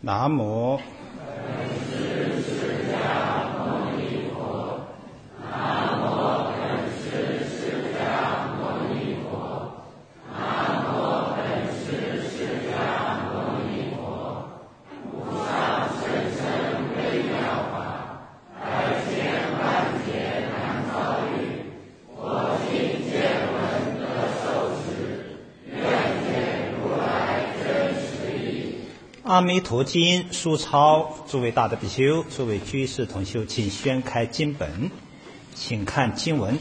南无阿弥陀经书抄，诸位大德比丘，诸位居士同修，请宣开经本，请看经文。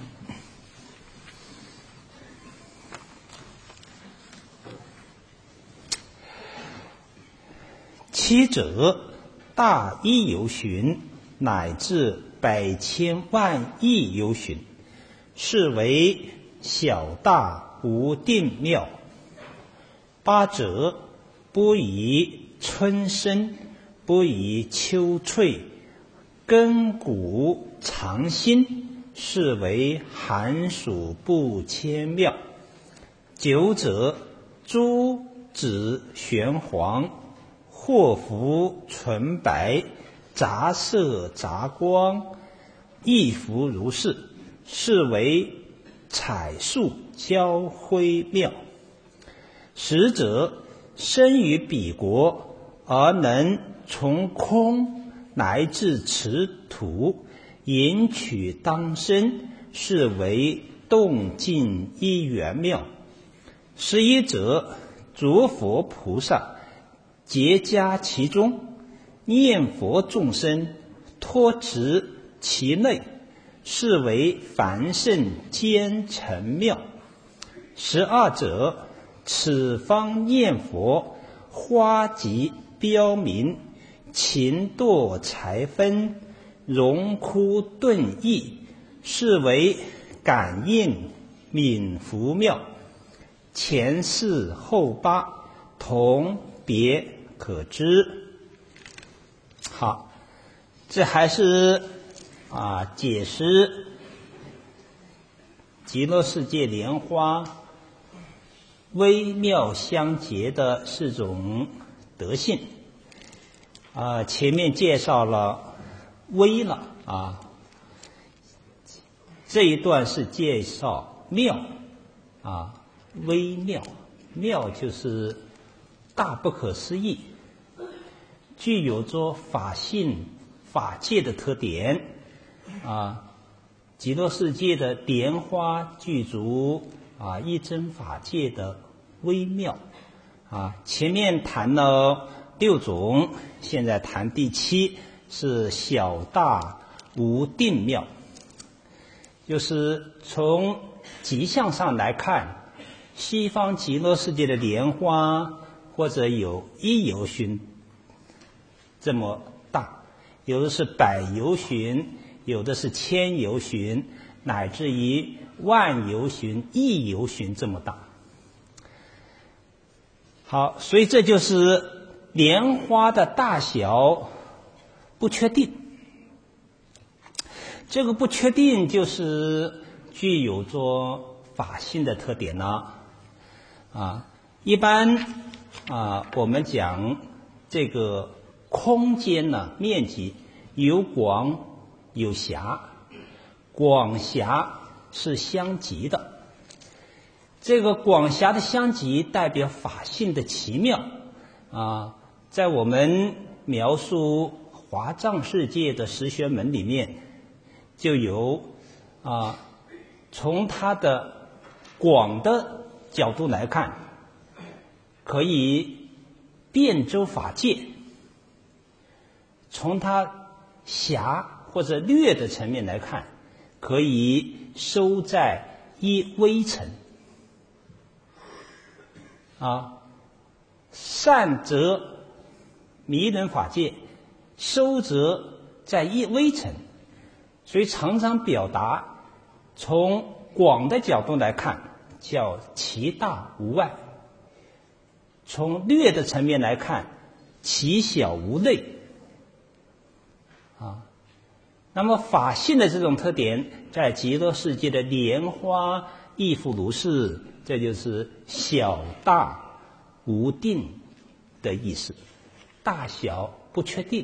七者，大亿由旬，乃至百千万亿由旬，是为小大无定妙。八者，不以春生，不以秋翠，根骨常新，是为寒暑不迁妙。九者，诸子玄黄，祸福纯白，杂色杂光，亦复如是，是为彩树交辉妙。十者，生于彼国，而能从空乃至持土，引取当生，是为动静一元妙。11者，诸佛菩萨结加其中，念佛众生，托持其内，是为凡圣兼成妙。12者，此方念佛，花极标明，勤堕财分，荣枯顿逸，是为感应敏福妙。前四后八，同别可知。好，这还是解释极乐世界莲花微妙相结的四种德性。前面介绍了微了这一段是介绍妙微妙。妙就是大不可思议，具有着法性法界的特点极乐世界的莲花具足一真法界的微妙前面谈了6种，现在谈第7，是小大无定妙。就是从极相上来看，西方极乐世界的莲花或者有1由旬这么大，有的是100由旬，有的是1000由旬，乃至于10000由旬、1由旬这么大。好，所以这就是莲花的大小不确定。这个不确定就是具有着法性的特点了一般我们讲这个空间呢，面积有广有狭，广狭是相即的。这个广狭的相即代表法性的奇妙在我们描述华藏世界的十玄门里面，就有从它的广的角度来看，可以遍周法界；从它狭或者略的层面来看，可以收在一微尘善则迷人法界，收则在一微尘。所以常常表达从广的角度来看叫其大无外，从略的层面来看其小无内那么法性的这种特点在极乐世界的莲花亦复如是，这就是小大无定的意思。 大小不确定。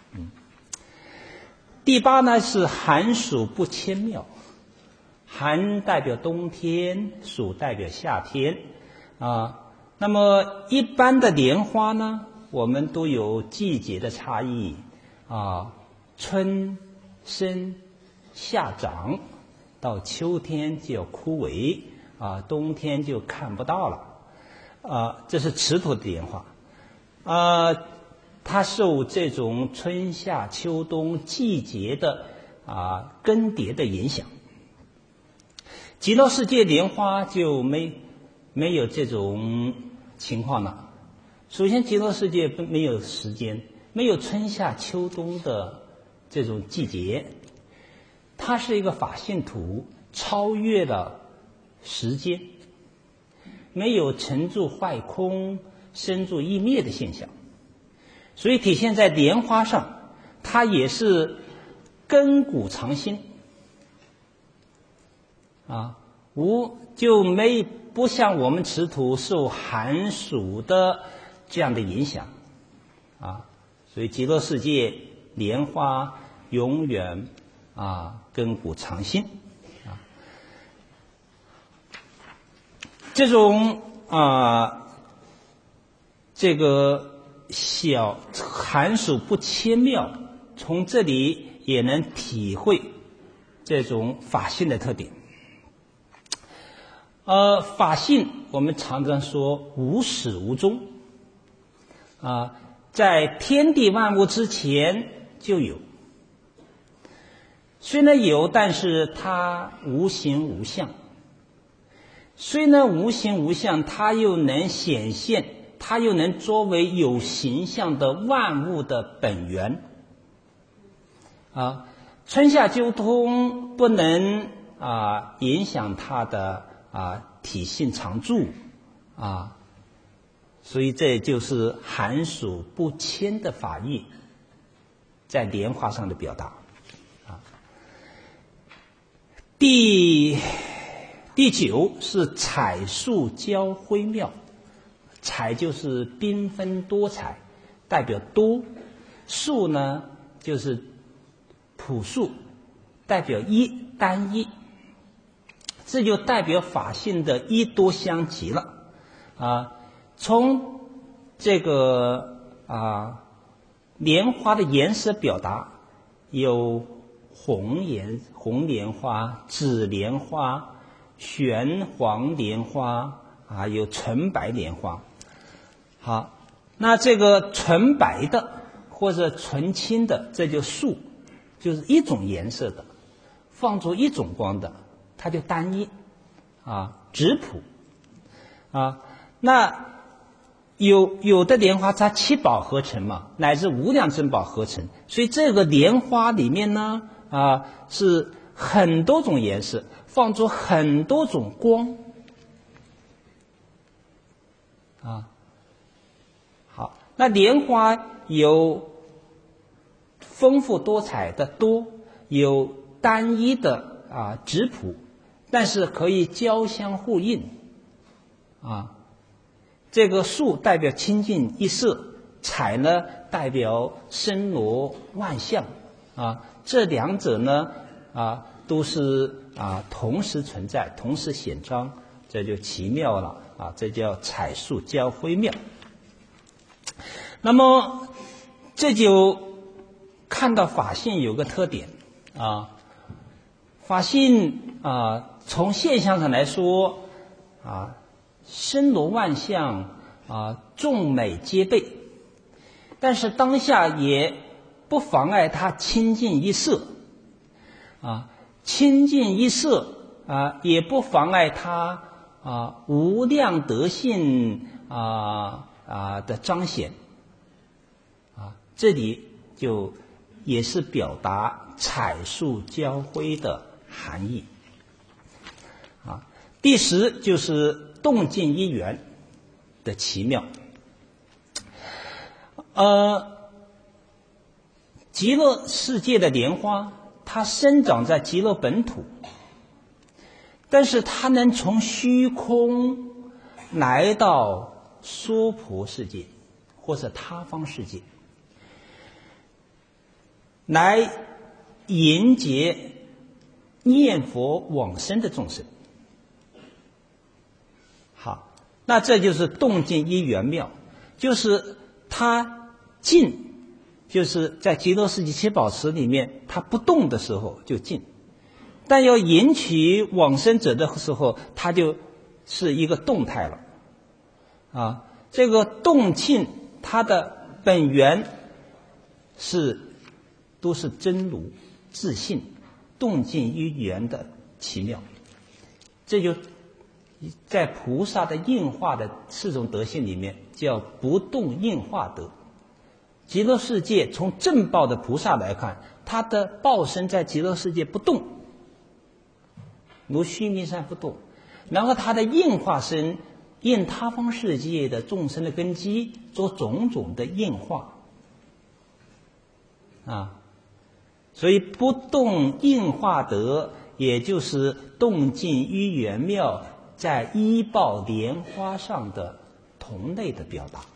第八呢是寒暑不千妙，寒代表冬天，暑代表夏天那么一般的莲花呢，我们都有季节的差异春生夏长，到秋天就要枯萎冬天就看不到了这是池头的莲花它受这种春夏秋冬季节的更迭的影响。极乐世界莲花就没有这种情况了。首先极乐世界没有时间，没有春夏秋冬的这种季节，它是一个法性土，超越了时间，没有成住坏空生住异灭的现象，所以体现在莲花上，它也是根骨常新不像我们池土受寒暑的这样的影响所以极乐世界莲花永远根骨常新这种这个小寒暑不千妙，从这里也能体会这种法性的特点。法性我们常常说无始无终在天地万物之前就有，虽然有，但是它无形无相，虽然无形无相，它又能显现，它又能作为有形象的万物的本源春夏秋冬不能影响它的体性常住所以这就是寒暑不迁的法义在莲花上的表达第九是彩树交辉妙，彩就是缤纷多彩，代表多，树呢就是朴素，代表单一，这就代表法性的一多相即了从这个莲花的颜色表达，有红莲花、紫莲花、玄黄莲花有纯白莲花。好，那这个纯白的或者纯青的，这就素，就是一种颜色的，放出一种光的，它就单一质朴那有的莲花它七宝合成嘛，乃至无量珍宝合成，所以这个莲花里面呢是很多种颜色，放出很多种光好，那莲花有丰富多彩的多，有单一的质朴，但是可以交相互应这个素代表清净一色，彩呢代表森罗万象这两者呢都是同时存在，同时显彰，这就奇妙了这叫彩树交辉妙。那么这就看到法性有个特点法性从现象上来说森罗万象众美皆备，但是当下也不妨碍它清净一色清净一色也不妨碍它无量德性的彰显这里就也是表达彩树交辉的含义第10就是动静一元的奇妙极乐世界的莲花它生长在极乐本土，但是它能从虚空来到娑婆世界，或或者他方世界，来迎接念佛往生的众生。好，那这就是动静一圆妙，就是他静，就是在极乐世界七宝池里面，他不动的时候就静，但要引起往生者的时候，它就是一个动态了。啊，这个动静它的本源都是真如自性，动静一圆的奇妙。这就在菩萨的应化的四种德性里面叫不动应化德。极乐世界从正报的菩萨来看，他的报身在极乐世界不动，如须弥山不动，然后他的应化身应他方世界的众生的根基，做种种的应化啊。所以不动应化德，也就是动静一圆妙在依报莲花上的同类的表达。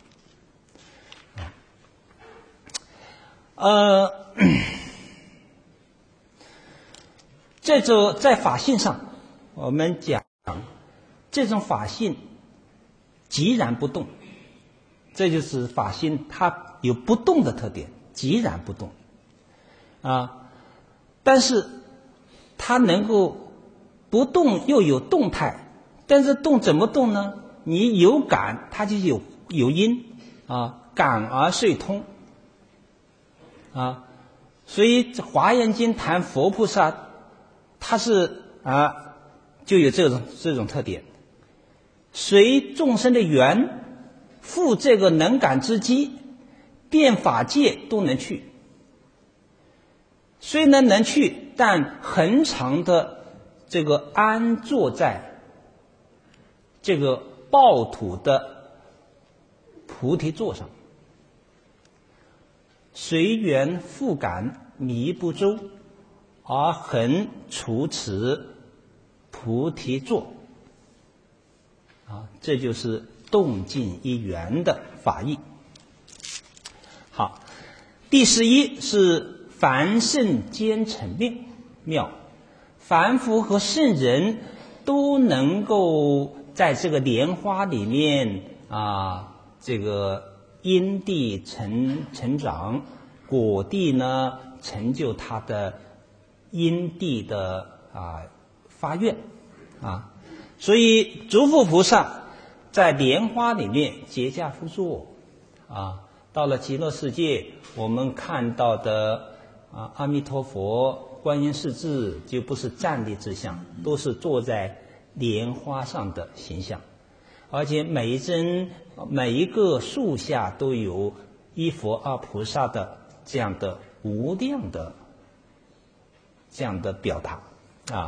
这种在法性上，我们讲这种法性寂然不动，这就是法性它有不动的特点，寂然不动啊。但是它能够不动又有动态，但是动怎么动呢？你有感，它就有因啊，感而遂通啊。所以《华严经》谈佛菩萨，它是就有这种特点，随众生的缘，复这个能感之机，遍法界都能去。虽然能去，但恒常的这个安坐在这个报土的菩提座上，随缘复感迷不周，而恒处此菩提座啊，这就是动静一圆的法义。好，第11是凡圣兼成妙，凡夫和圣人都能够在这个莲花里面这个因地成长，果地呢成就他的因地的发愿啊。所以诸佛菩萨在莲花里面结跏趺坐啊。到了极乐世界，我们看到的阿弥陀佛、观音世智就不是站立之相，都是坐在莲花上的形象，而且每一个树下都有一佛二菩萨的这样的无量的这样的表达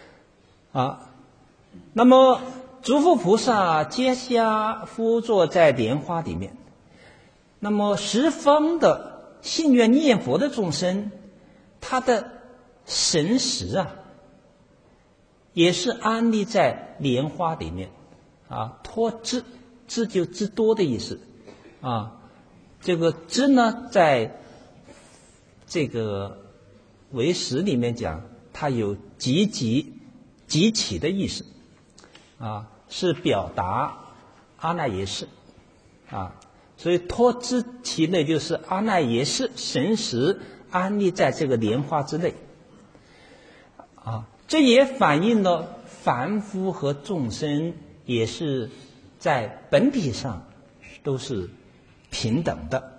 那么诸佛菩萨结跏趺坐在莲花里面，那么十方的信愿念佛的众生，他的神识也是安立在莲花里面托知就知多的意思这个知呢，在这个唯识里面讲，它有集起的意思是表达阿赖耶识所以托知其内就是阿赖耶识神识安立在这个莲花之内这也反映了凡夫和众生也是在本体上都是平等的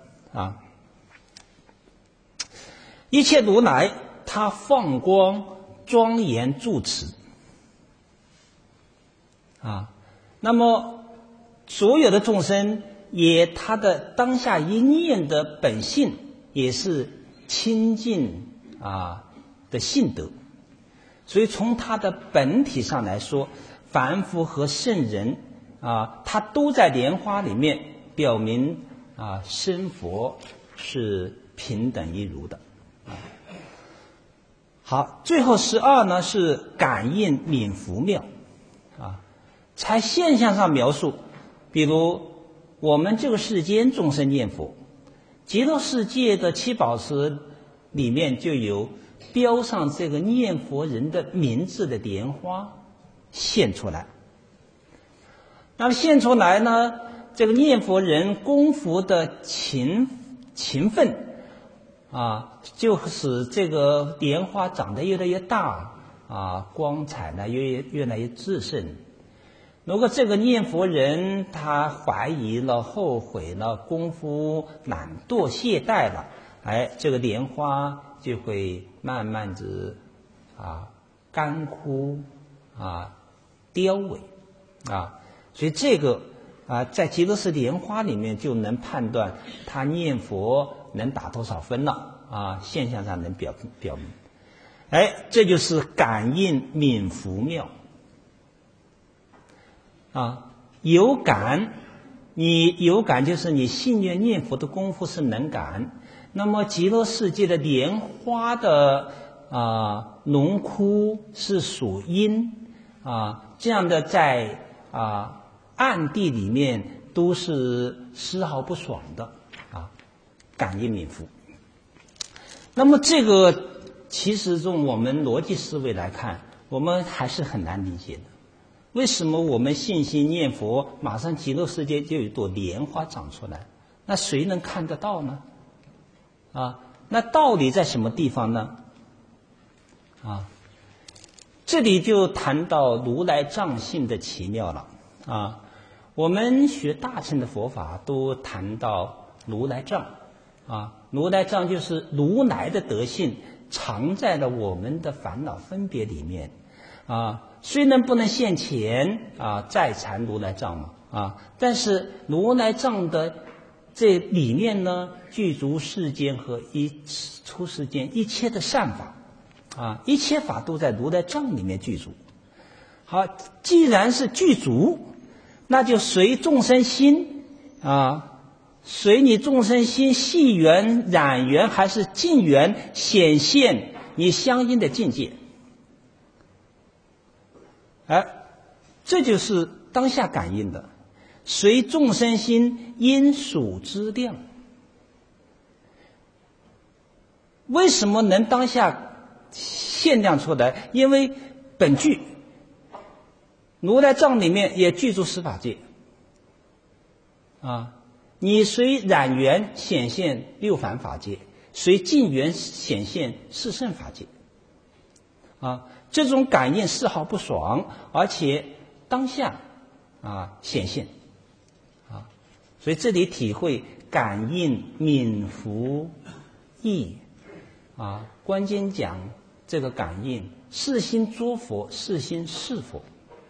一切如来他放光庄严住持那么所有的众生也他的当下一念的本性也是清净的性德，所以从他的本体上来说，凡夫和圣人他都在莲花里面表明生佛是平等一如的好，最后12呢是感应冥伏妙在现象上描述，比如我们这个世间众生念佛，极乐世界的七宝池里面就有标上这个念佛人的名字的莲花现出来。那么现出来呢，这个念佛人功夫的勤奋就使这个莲花长得越来越大光彩呢越来越炽盛。如果这个念佛人他怀疑了、后悔了、功夫懒惰懈怠了，这个莲花就会慢慢的干枯凋萎所以这个在极乐寺莲花里面就能判断他念佛能打多少分了现象上能表明。这就是感应敏福妙有感，你有感就是你信愿念佛的功夫是能感。那么极乐世界的莲花的浓枯是属阴这样的在暗地里面都是丝毫不爽的感应敏福。那么这个其实从我们逻辑思维来看，我们还是很难理解的。为什么我们信心念佛，马上极乐世界就有一朵莲花长出来？那谁能看得到呢？那道理在什么地方呢？这里就谈到如来藏性的奇妙了我们学大乘的佛法都谈到如来藏如来藏就是如来的德性藏在了我们的烦恼分别里面虽然不能现前再禅如来藏嘛但是如来藏的这里面呢，具足世间和出世间一切的善法一切法都在如来藏里面具足。好，既然是具足，那就随众生心随你众生心细缘、染缘还是净缘，显现你相应的境界。这就是当下感应的，随众生心因属之量。为什么能当下现量出来？因为本具如来藏里面也具足十法界你随染缘显现六凡法界，随净缘显现四圣法界这种感应丝毫不爽，而且当下显现所以这里体会感应敏福意关键讲这个感应是心作佛，是心是佛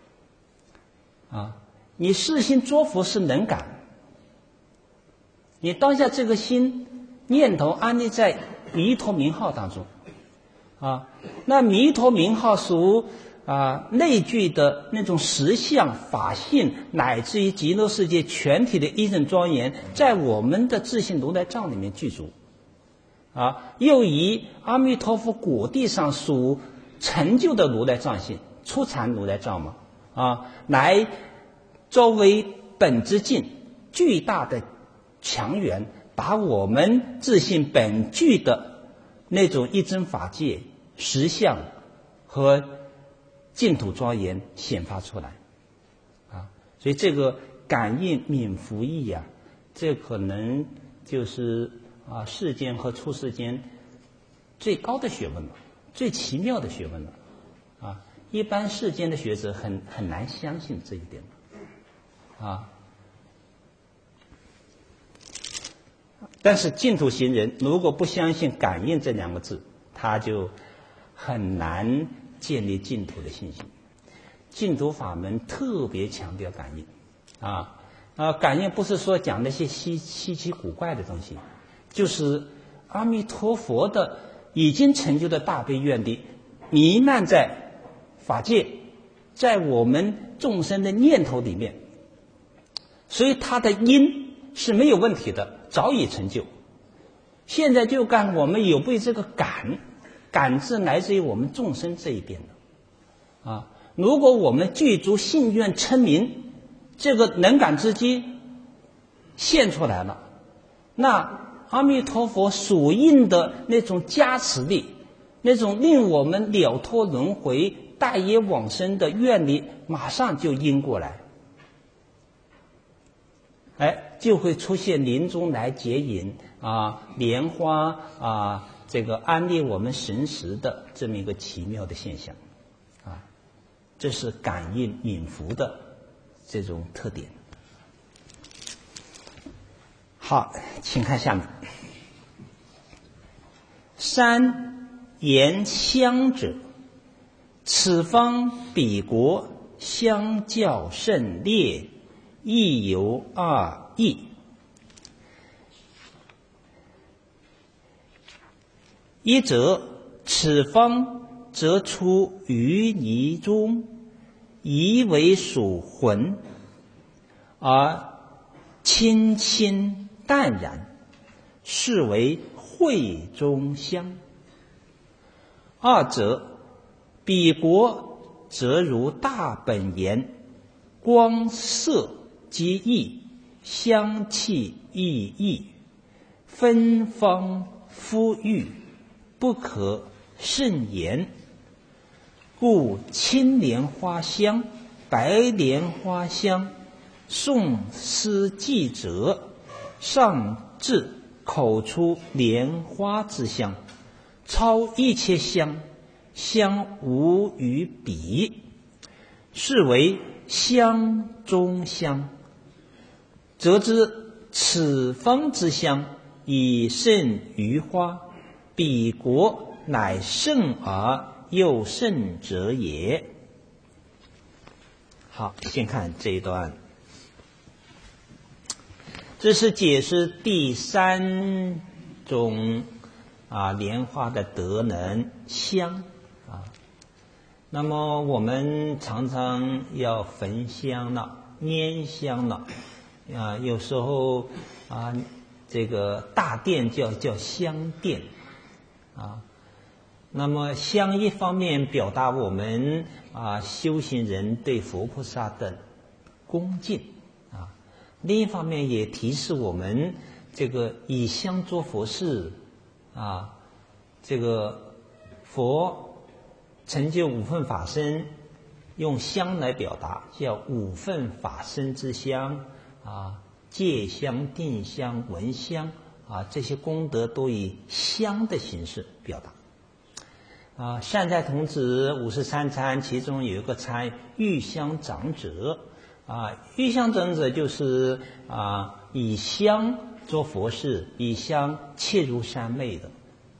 你是心作佛是能感，你当下这个心念头安立在弥陀名号当中那弥陀名号属内具的那种实相法性，乃至于极乐世界全体的一正庄严，在我们的自性如来藏里面具足又以阿弥陀佛果地上属成就的如来藏性，初禅如来藏嘛来作为本之境巨大的强缘，把我们自性本具的那种一真法界实相和净土庄严显发出来所以这个感应敏福意这可能就是世间和出世间最高的学问了，最奇妙的学问了一般世间的学者很难相信这一点但是净土行人如果不相信感应这两个字，他就很难建立净土的信心。净土法门特别强调感应感应不是说讲那些稀奇古怪的东西，就是阿弥陀佛的已经成就的大悲愿力弥漫在法界，在我们众生的念头里面，所以它的因是没有问题的，早已成就。现在就看我们有没有这个感知来自于我们众生这一边的如果我们具足信愿称名，这个能感之机现出来了，那阿弥陀佛所应的那种加持力，那种令我们了脱轮回、大业往生的愿力，马上就应过来，就会出现临终来接引莲花这个安利我们神识的这么一个奇妙的现象这是感应引伏的这种特点。好，请看下面。三言相者，此方彼国相较甚烈，亦有二义。一则此方则出淤泥中，以为属魂，而清清淡然，是为慧中香。二则彼国则如大本岩，光色皆异，香气亦异，芬芳馥郁，不可胜言。故青莲花香、白莲花香，诵思记者，上至口出莲花之香，超一切香，香无与比，是为香中香。则知此方之香，以胜于花，彼国乃胜而又胜者也。好，先看这一段，这是解释第三种莲花的德能香那么我们常常要焚香了、拈香了有时候这个大殿叫香殿那么香一方面表达我们修行人对佛菩萨的恭敬另一方面也提示我们这个以香做佛事这个佛成就五分法身，用香来表达，叫五分法身之香戒香、定香、闻香这些功德都以香的形式表达善财童子53参，其中有一个参玉香长者玉香长者就是以香做佛事，以香切入三昧的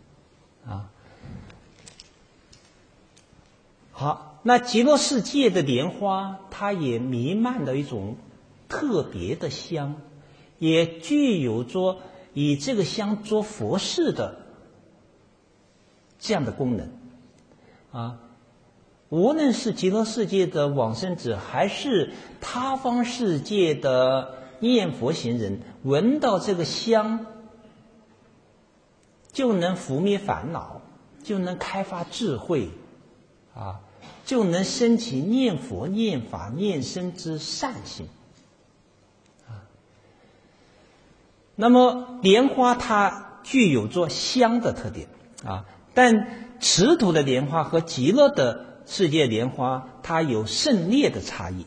好，那极乐世界的莲花，它也弥漫了一种特别的香，也具有着以这个香做佛事的这样的功能无论是极乐世界的往生者，还是他方世界的念佛行人，闻到这个香就能拂灭烦恼，就能开发智慧就能升起念佛、念法、念僧之善行那么莲花它具有着香的特点但持土的莲花和极乐的世界莲花，它有胜劣的差异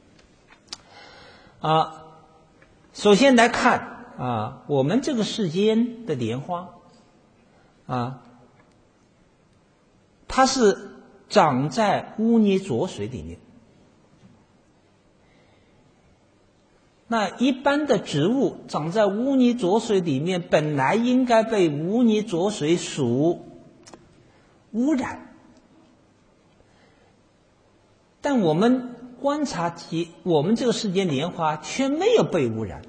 首先来看我们这个世间的莲花它是长在污泥浊水里面。那一般的植物长在污泥浊水里面，本来应该被污泥浊水所污染，但我们观察我们这个世间莲花却没有被污染，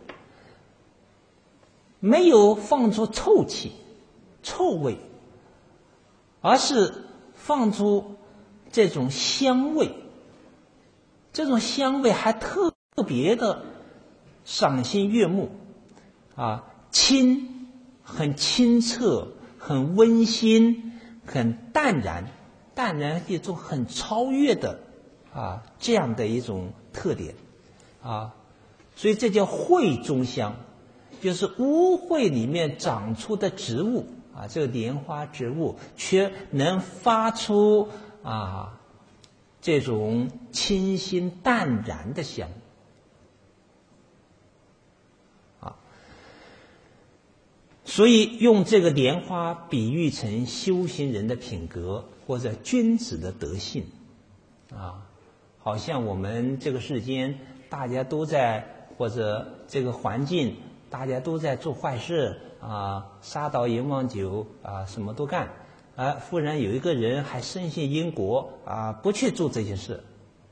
没有放出臭气、臭味，而是放出这种香味，这种香味还特别的赏心悦目很清澈，很温馨，很淡然一种很超越的这样的一种特点所以这叫慧中香就是污秽里面长出的植物啊，这个莲花植物却能发出这种清新淡然的香啊。所以用这个莲花比喻成修行人的品格或者君子的德性啊，好像我们这个世间大家都在，或者这个环境大家都在做坏事啊，杀盗淫妄酒啊，什么都干啊，忽然有一个人还深信因果啊，不去做这些事，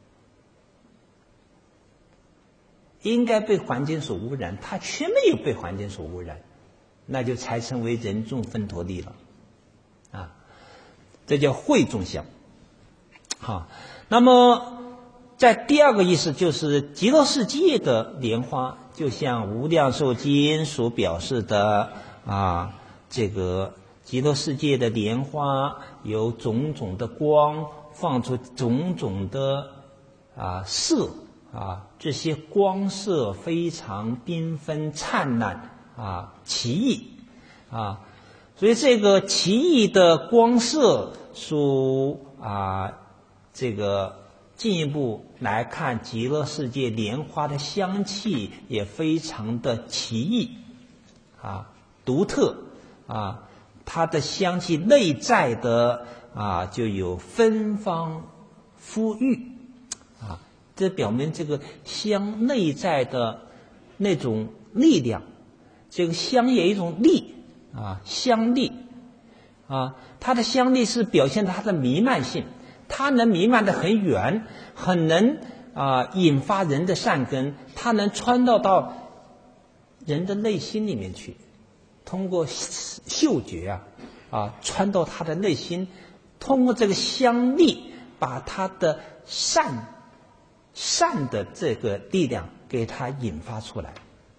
应该被环境所污染，他却没有被环境所污染，那就才成为人中分陀地了啊，这叫慧中香。好，那么在第二个意思就是极乐世界的莲花，就像无量寿经所表示的这个极乐世界的莲花有种种的光，放出种种的色这些光色非常缤纷灿烂奇异所以这个奇异的光色属这个进一步来看，极乐世界莲花的香气也非常的奇异独特它的香气内在的就有芬芳馥郁这表明这个香内在的那种力量，这个香也有一种力香力它的香力是表现它的弥漫性，它能弥漫得很远，很能引发人的善根，它能穿到人的内心里面去，通过嗅觉穿到他的内心，通过这个香力把他的善的这个力量给他引发出来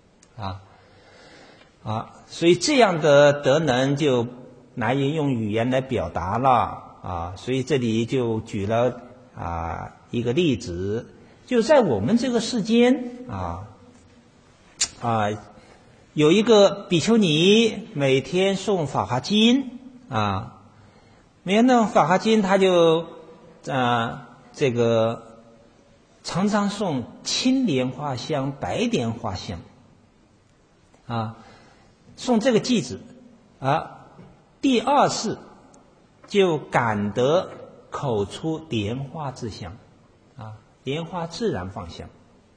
所以这样的德能就难以用语言来表达了所以这里就举了一个例子，就在我们这个世间有一个比丘尼每天诵法华经每天诵法华经，他就这个常常诵青莲花香、白莲花香诵这个偈子第二次就感得口出莲花之香莲花自然放香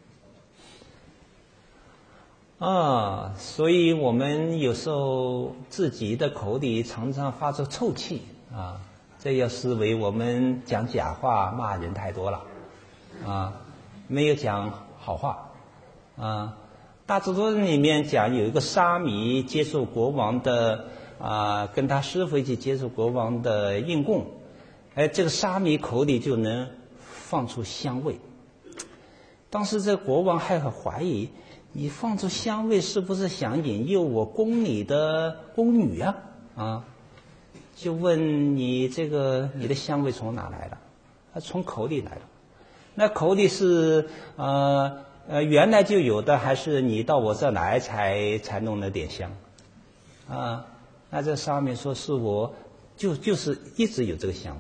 所以我们有时候自己的口里常常发出臭气这要视为我们讲假话骂人太多了没有讲好话大智度论里面讲有一个沙弥接受国王的跟他师父一起接受国王的应供，这个沙弥口里就能放出香味。当时这国王还很怀疑，你放出香味是不是想引诱我宫里的宫女就问你你的香味从哪来的？从口里来的。那口里是原来就有的，还是你到我这来才弄了点香那这沙弥说是我就是一直有这个香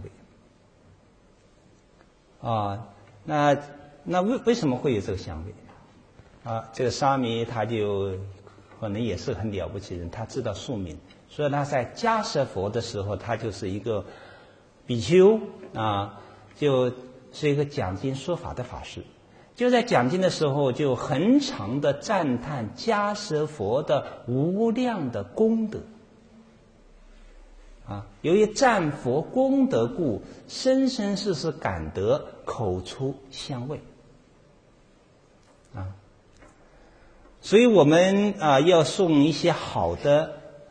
味那为什么会有这个香味这个沙弥他就可能也是很了不起的人，他知道宿命，所以他在迦舍佛的时候，他就是一个比丘就是一个讲经说法的法师，就在讲经的时候就很长的赞叹迦舍佛的无量的功德由于赞佛功德故，生生世世感得口出香味所以我们要诵一些好的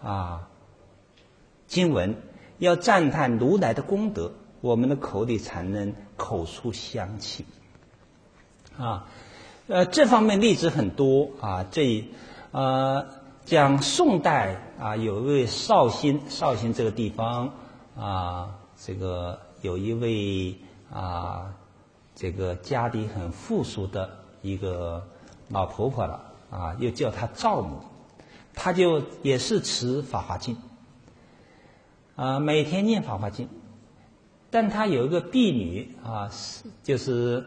经文，要赞叹如来的功德，我们的口里才能口出香气这方面例子很多讲宋代有一位绍兴这个地方这个有一位这个家里很富庶的一个老婆婆了又叫她赵母。 他就也是持法华经，每天念法华经。但他有一个婢女就是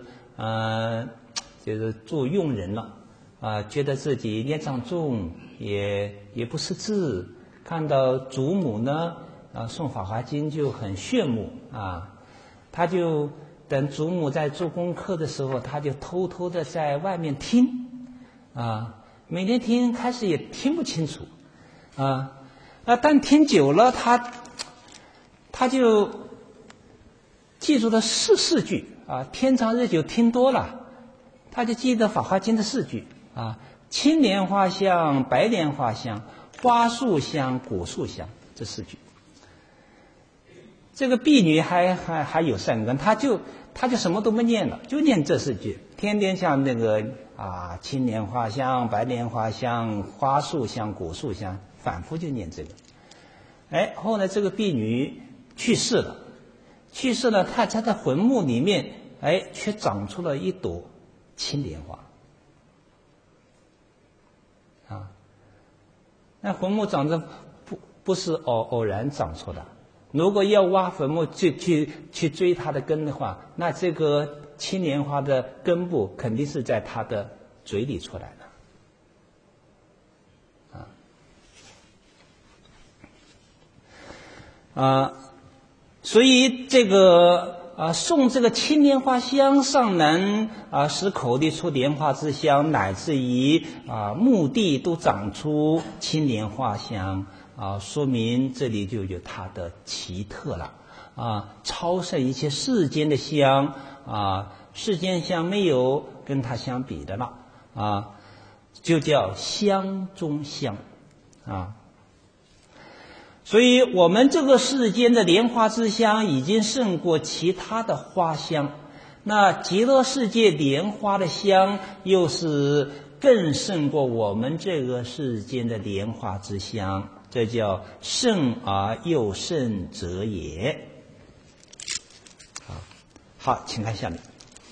做佣人了觉得自己业障重，也不识字，看到祖母呢诵法华经就很炫目他就等祖母在做功课的时候，他就偷偷的在外面听每天听，开始也听不清楚但听久了他就记住了四句天长日久听多了，他就记得法华经的4句青莲花香、白莲花香、花树香、果树香，这4句。这个婢女还有善根，他就什么都不念了，就念这4句，天天像那个青莲花香、白莲花香、花树香、果树香，反复就念这个。后来这个婢女去世了，她的坟墓里面却长出了一朵青莲花那坟墓长得不是偶然长出的，如果要挖坟墓去追它的根的话，那这个青莲花的根部肯定是在它的嘴里出来的所以这个送这个青莲花香尚能使口里出莲花之香，乃至于墓地都长出青莲花香说明这里就有它的奇特了超胜一切世间的香世间香没有跟它相比的了就叫香中香所以我们这个世间的莲花之香已经胜过其他的花香，那极乐世界莲花的香又是更胜过我们这个世间的莲花之香，这叫胜而又胜者也。好，请看下面。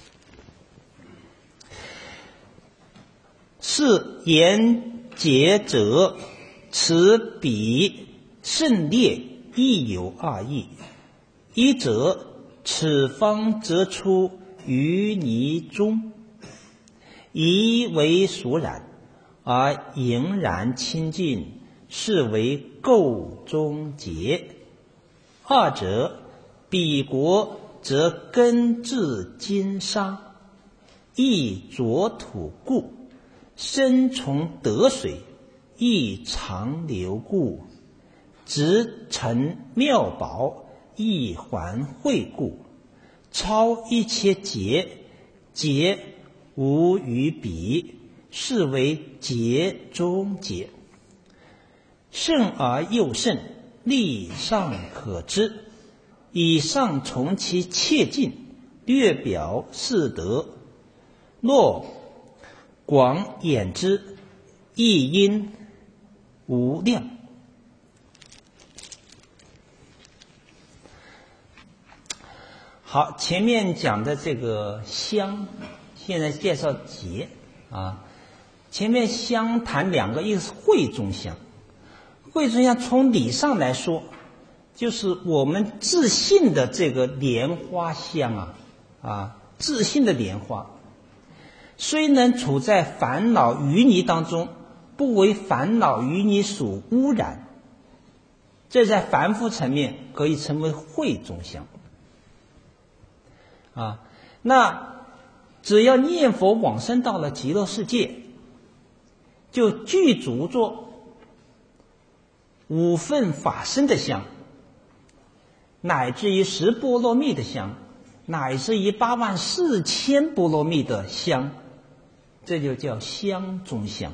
是言解者，此彼胜劣亦有2义。一者，此方则出淤泥中，疑为俗染，而盈然清净，是为垢中结。二者，彼国则根至金沙，亦浊土故，生从得水，亦长流故，直成妙宝，亦还会故，超一切劫，劫无与比，是为劫中劫。胜而又胜，力尚可知。以上从其切近，略表是德。若广演之，亦因无量。好，前面讲的这个香，现在介绍劫前面香谈2个，一个是慧中香。慧中香从理上来说，就是我们自信的这个莲花香自信的莲花，虽能处在烦恼淤泥当中，不为烦恼淤泥所污染，这在凡夫层面可以称为慧中香那只要念佛往生到了极乐世界，就具足着5份法身的香，乃至于10波罗蜜的香，乃至于84000波罗蜜的香，这就叫香中香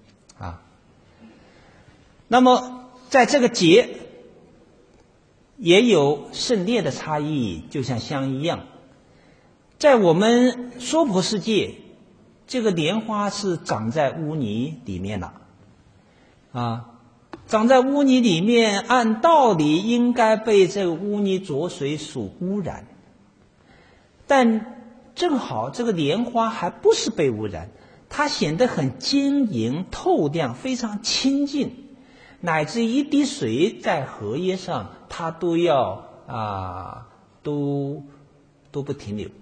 那么在这个劫也有胜劣的差异，就像香一样。在我们娑婆世界，这个莲花是长在污泥里面了长在污泥里面，按道理应该被这个污泥浊水所污染，但正好这个莲花还不是被污染， 它显得很晶莹透亮，非常清净，乃至一滴水在荷叶上，它都要都不停留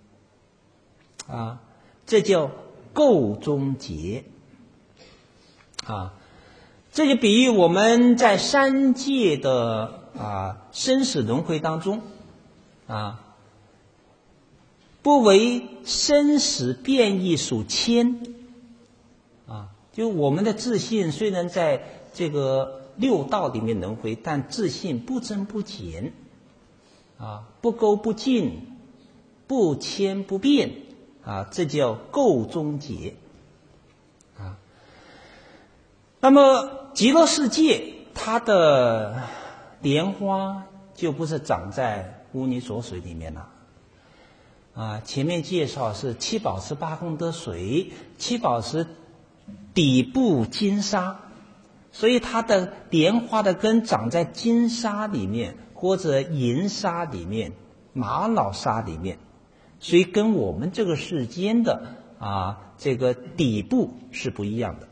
这叫垢中洁这就比喻我们在三界的生死轮回当中不为生死变异所牵就我们的自信虽然在这个六道里面轮回，但自信不增不减不垢不净，不迁不变这叫垢中洁那么极乐世界它的莲花就不是长在污泥浊水里面了前面介绍是七宝池八功德水，七宝池底部金沙，所以它的莲花的根长在金沙里面或者银沙里面、玛瑙沙里面，所以跟我们这个世间的这个底部是不一样的。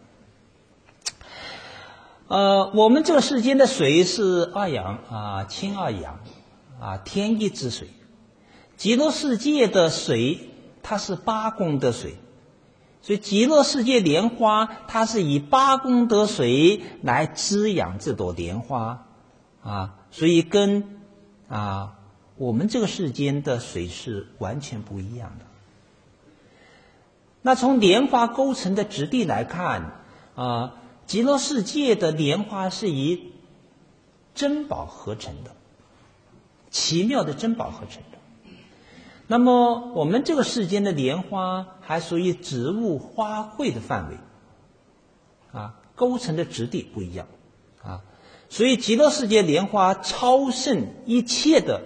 我们这个世间的水是二氧氢二氧天一之水，极乐世界的水它是八功德水，所以极乐世界莲花它是以八功德水来滋养这朵莲花所以跟我们这个世间的水是完全不一样的。那从莲花构成的质地来看极乐世界的莲花是以珍宝合成的，奇妙的珍宝合成的。那么我们这个世间的莲花还属于植物花卉的范围构成的质地不一样所以极乐世界莲花超胜一切的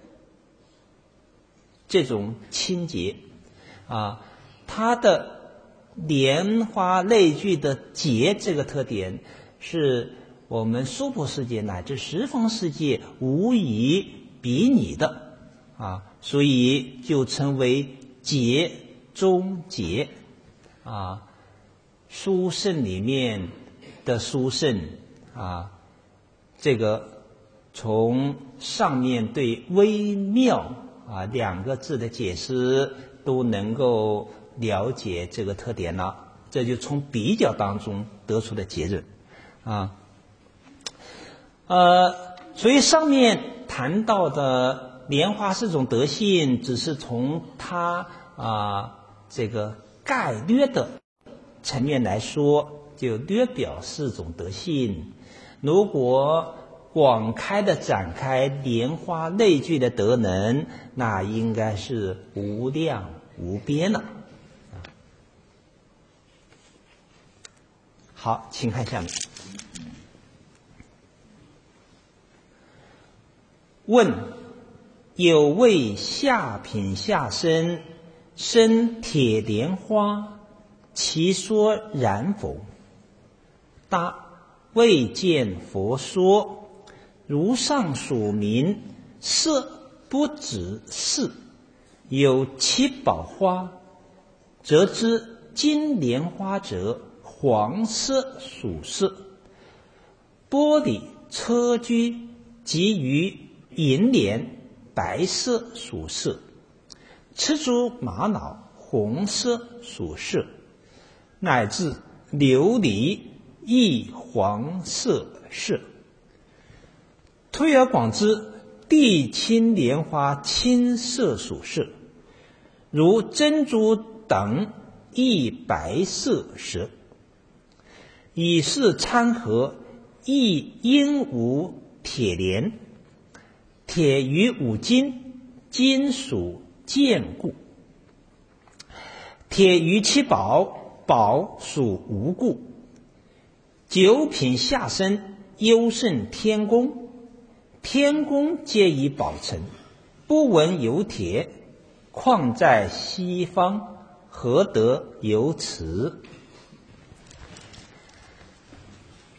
这种清洁它的莲花类聚的洁这个特点是我们娑婆世界乃至十方世界无以比拟的所以就称为洁中洁殊胜里面的殊胜这个从上面对微妙两个字的解释都能够了解这个特点了，这就从比较当中得出的结论所以上面谈到的莲花是种德性，只是从它这个概略的层面来说，就略表是种德性。如果广开的展开莲花类聚的德能，那应该是无量无边了好，请看下面。问：有位下品下生，生铁莲花，其说然否？答：未见佛说。如上所明，色不止四，有七宝花，则知金莲花者黄色属色，玻璃车居即于银莲白色属色，赤珠玛瑙红色属色，乃至琉璃亦黄色色。推而广之，地青莲花青色属色，如珍珠等亦白色色。以是参合，亦应无铁莲。铁于五金，金属坚固；铁于七宝，宝属无故。九品下生，优胜天宫，天宫皆以宝成，不闻有铁，况在西方，何得有此？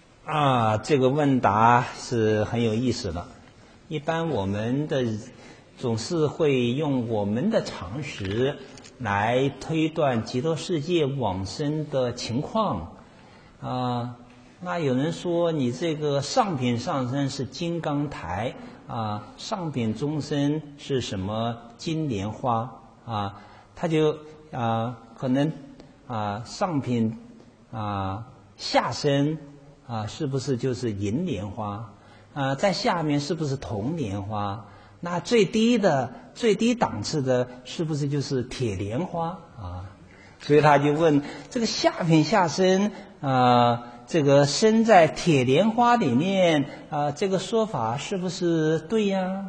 这个问答是很有意思的。一般我们的总是会用我们的常识来推断极乐世界往生的情况那有人说你这个上品上生是金刚台上品中生是什么金莲花他就可能上品下生是不是就是银莲花在下面是不是铜莲花？那最低档次的是不是就是铁莲花所以他就问这个下品下生这个生在铁莲花里面这个说法是不是对呀？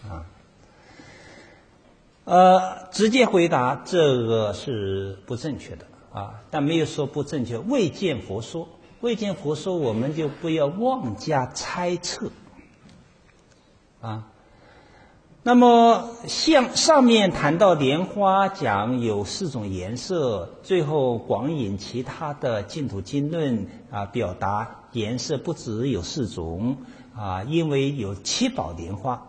直接回答这个是不正确的但没有说不正确，未见佛说，未见佛说，我们就不要妄加猜测那么像上面谈到莲花讲有4种颜色，最后广引其他的净土经论表达颜色不只有4种因为有7宝莲花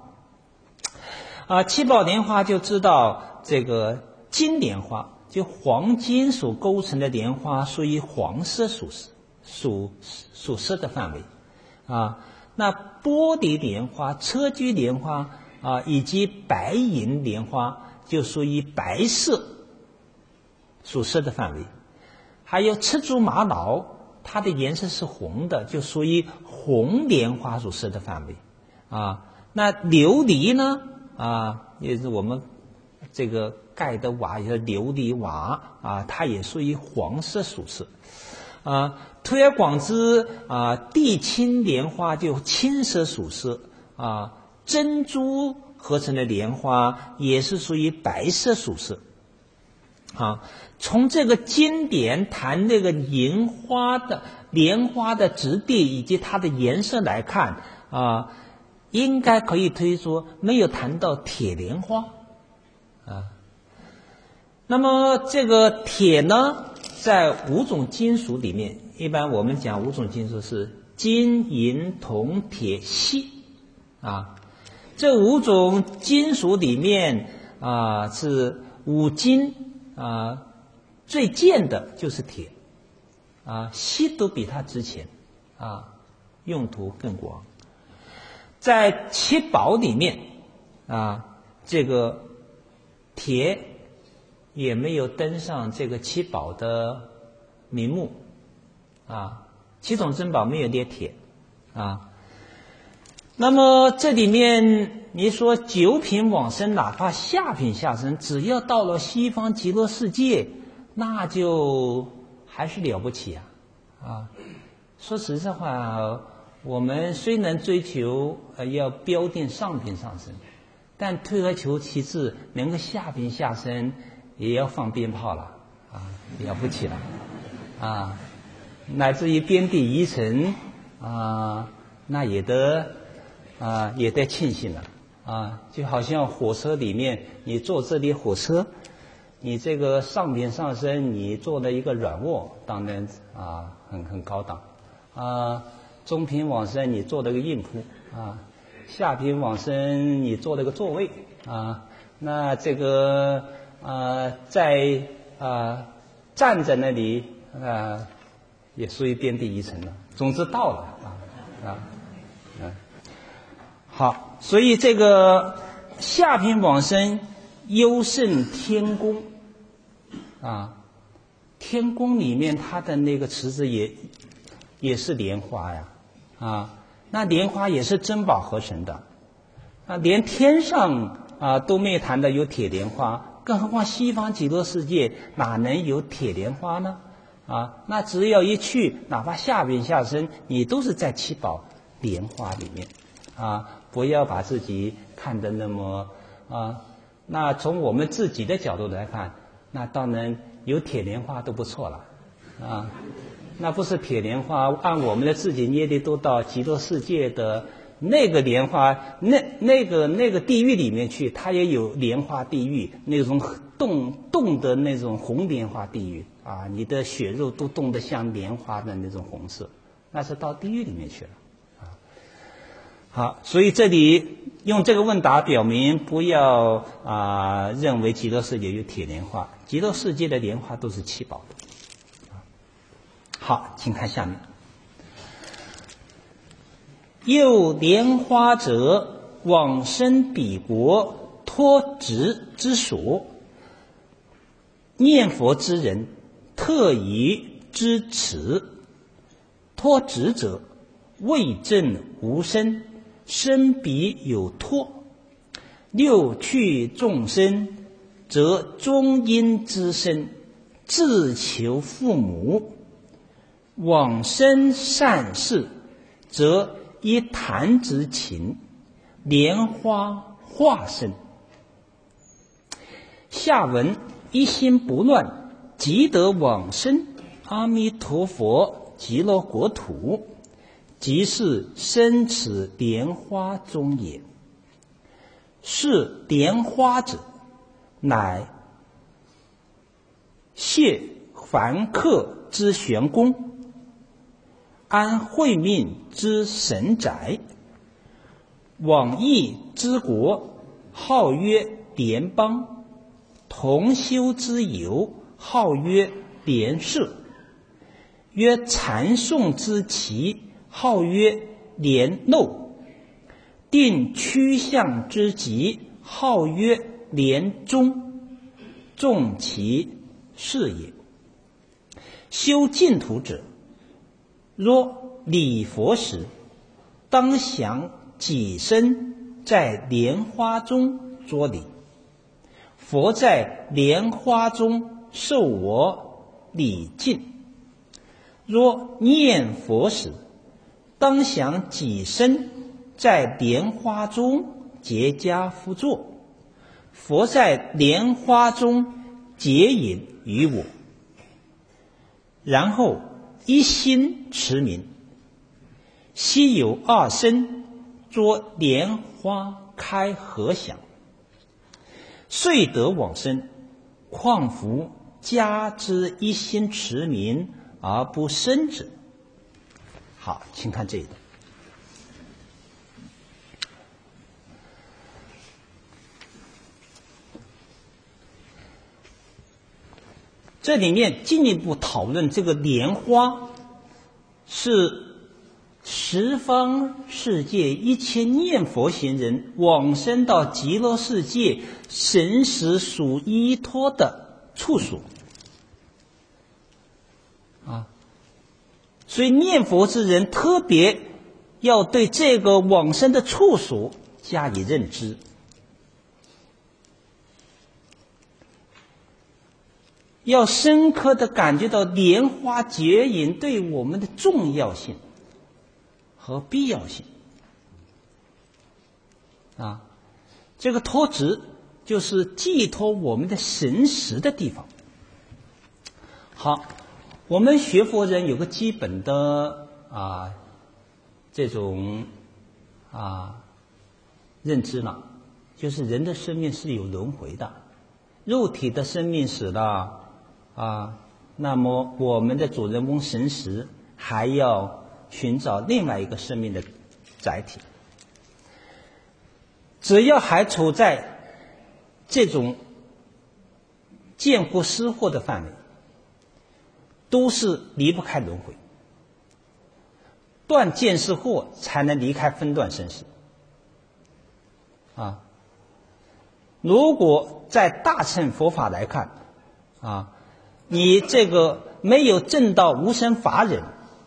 7宝莲花就知道这个金莲花就黄金所构成的莲花属于黄色属色的范围那波迪莲花、车居莲花以及白银莲花就属于白色属色的范围，还有赤珠玛瑙，它的颜色是红的，就属于红莲花属色的范围那琉璃呢也是我们这个盖的瓦也是琉璃瓦它也属于黄色属色推而广之地青莲花就青色属色珍珠合成的莲花也是属于白色属色从这个经典谈那个莲花的质地以及它的颜色来看应该可以推说没有谈到铁莲花那么这个铁呢在5种金属里面，一般我们讲5种金属是金银铜铁锡这5种金属里面是5金最贱的就是铁锡都比它值钱用途更广。在7宝里面这个铁也没有登上这个7宝的名目7种珍宝没有列铁那么这里面你说9品往生哪怕下品下生，只要到了西方极乐世界那就还是了不起说实在话我们虽能追求要标定上品上生，但退而求其次能够下品下生也要放鞭炮了了不起了乃至于边地遗尘那也得庆幸了就好像火车里面你坐这里火车，你这个上品上升你坐的一个软卧当然很高档中品往生你坐的个硬铺下品往生你坐了个座位那这个在站在那里也属于边地遗尘了，总之到了好，所以这个下品往生优胜天宫天宫里面它的那个池子也是莲花那莲花也是珍宝合成的连天上都没谈到有铁莲花，更何况西方极乐世界哪能有铁莲花呢那只要一去哪怕下品下生你都是在7宝莲花里面不要把自己看得那么那从我们自己的角度来看，那当然有铁莲花都不错了那不是铁莲花，按我们的自己捏力都到极乐世界的那个莲花那个地狱里面去，它也有莲花地狱，那种冻的那种红莲花地狱你的血肉都冻得像莲花的那种红色，那是到地狱里面去了好，所以这里用这个问答表明，不要认为极乐世界有铁莲花，极乐世界的莲花都是七宝的。好，请看下面。又莲花者，往生彼国托植之所，念佛之人特以知此。托植者，为证无生，生彼有托。六趣众生，则中阴之身，自求父母。往生善事，则以弹之情，莲花化身。下文一心不乱，即得往生阿弥陀佛极乐国土，即是生此莲花中也。是莲花者，乃谢凡客之玄宫，安慧命之神宅，往诣之国，号曰莲邦；同修之友，号曰莲社；曰禅诵之期，号曰莲漏；定趋向之极，号曰莲宗。众其事也。修净土者，若礼佛时，当想己身在莲花中作礼，佛在莲花中受我礼敬。若念佛时，当想己身在莲花中结跏趺坐，佛在莲花中结引于我。然后一心持名，昔有二身，作莲花开合想，遂得往生。况复加之一心持名而不生者。好，请看这一段。这里面进一步讨论这个莲花是十方世界一切念佛行人往生到极乐世界神识属依托的处所所以念佛之人特别要对这个往生的处所加以认知，要深刻地感觉到莲花结引对我们的重要性和必要性这个托植就是寄托我们的神识的地方。好，我们学佛人有个基本的这种认知了，就是人的生命是有轮回的，肉体的生命死了那么我们的主人翁神识还要寻找另外一个生命的载体。只要还处在这种见惑失惑的范围，都是离不开轮回。断见识惑才能离开分段生死如果在大乘佛法来看你这个没有证到无生法忍，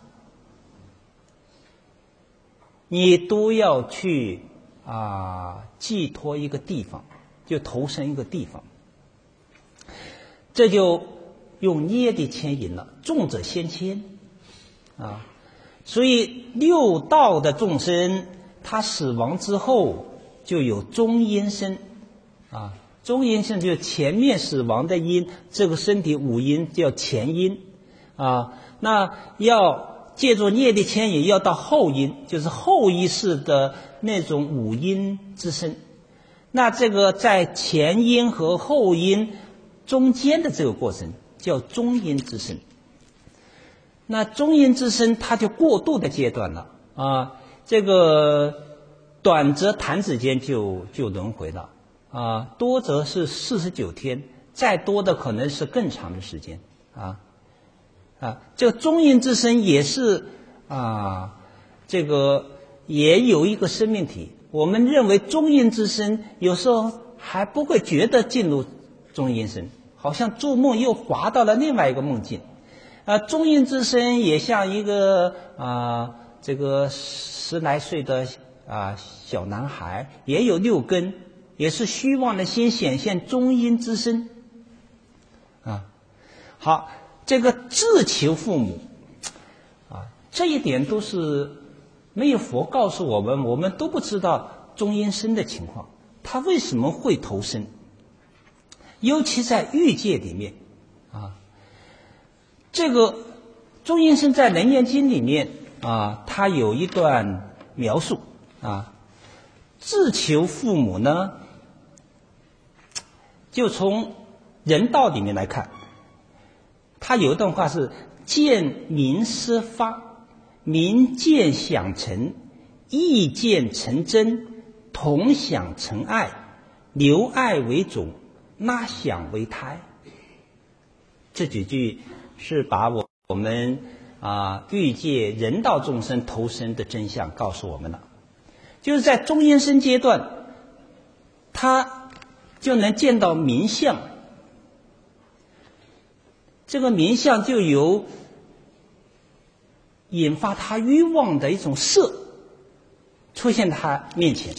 你都要去寄托一个地方，就投身一个地方，这就用业力牵引了，重者先牵所以六道的众生，他死亡之后就有中阴身中阴身就是前面死亡的阴，这个身体五阴叫前阴那要借助业力牵引，要到后阴，就是后意识的那种五阴之身。那这个在前阴和后阴中间的这个过程叫中阴之身。那中阴之身它就过渡的阶段了这个短则弹指间就轮回了多则是49天，再多的可能是更长的时间这个中阴之身也是这个也有一个生命体。我们认为中阴之身有时候还不会觉得进入中阴身，好像做梦又滑到了另外一个梦境中阴之身也像一个这个10来岁的小男孩，也有6根，也是虚妄的心显现中阴之身好，这个自求父母这一点都是没有佛告诉我们，我们都不知道中阴身的情况，他为什么会投生，尤其在欲界里面这个中阴身在《楞严经》里面他有一段描述自求父母呢，就从人道里面来看，他有一段话是见明思发，明见想成，意见成真，同想成爱，留爱为种，拉想为胎。这几句是把我们欲界人道众生投生的真相告诉我们了。就是在中阴身阶段，他就能见到明相，这个明相就由引发他欲望的一种色出现他面前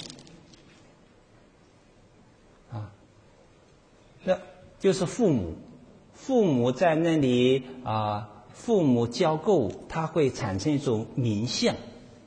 那就是父母在那里父母交媾，他会产生一种明相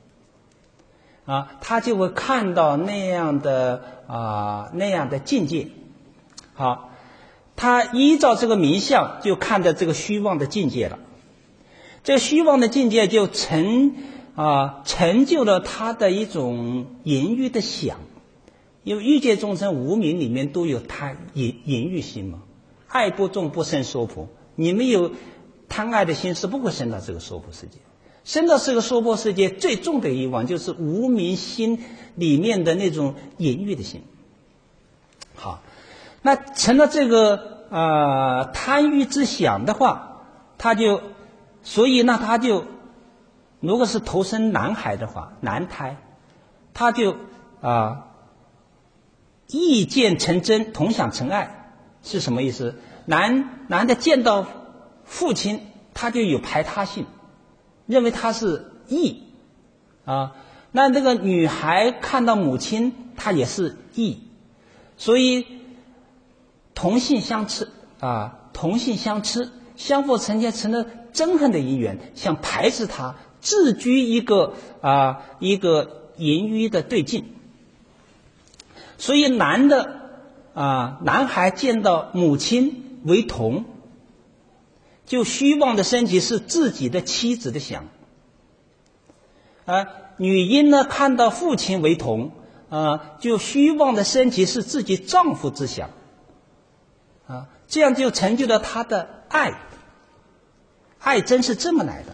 他就会看到那样的境界。好，他依照这个明相就看到这个虚妄的境界了，这个虚妄的境界就成就了他的一种淫欲的想。因为欲界众生无明里面都有淫欲心嘛，爱不重不生娑婆，你们有贪爱的心是不会生到这个娑婆世界。生到这个娑婆世界最重的欲望就是无明心里面的那种淫欲的心。好，那成了这个贪欲之想的话，所以呢他就如果是投生男孩的话，男胎，他就意见成真，同想成爱是什么意思？男的见到父亲，他就有排他性，认为他是异那这个女孩看到母亲，她也是异，所以同性相斥相互成间成了憎恨的因缘，想排斥他，自居一个淫欲的对境。所以男孩见到母亲为同，就虚妄的升起是自己的妻子的想女婴呢看到父亲为同就虚妄的升起是自己丈夫之想这样就成就了他的爱真是这么来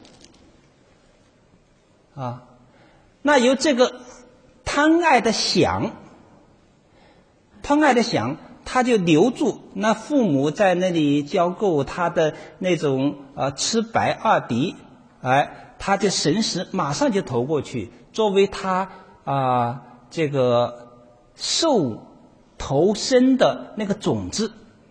的那由这个贪爱的想他就留住那父母在那里交媾他的那种痴白二谛他的神识马上就投过去，作为他这个受投生的那个种子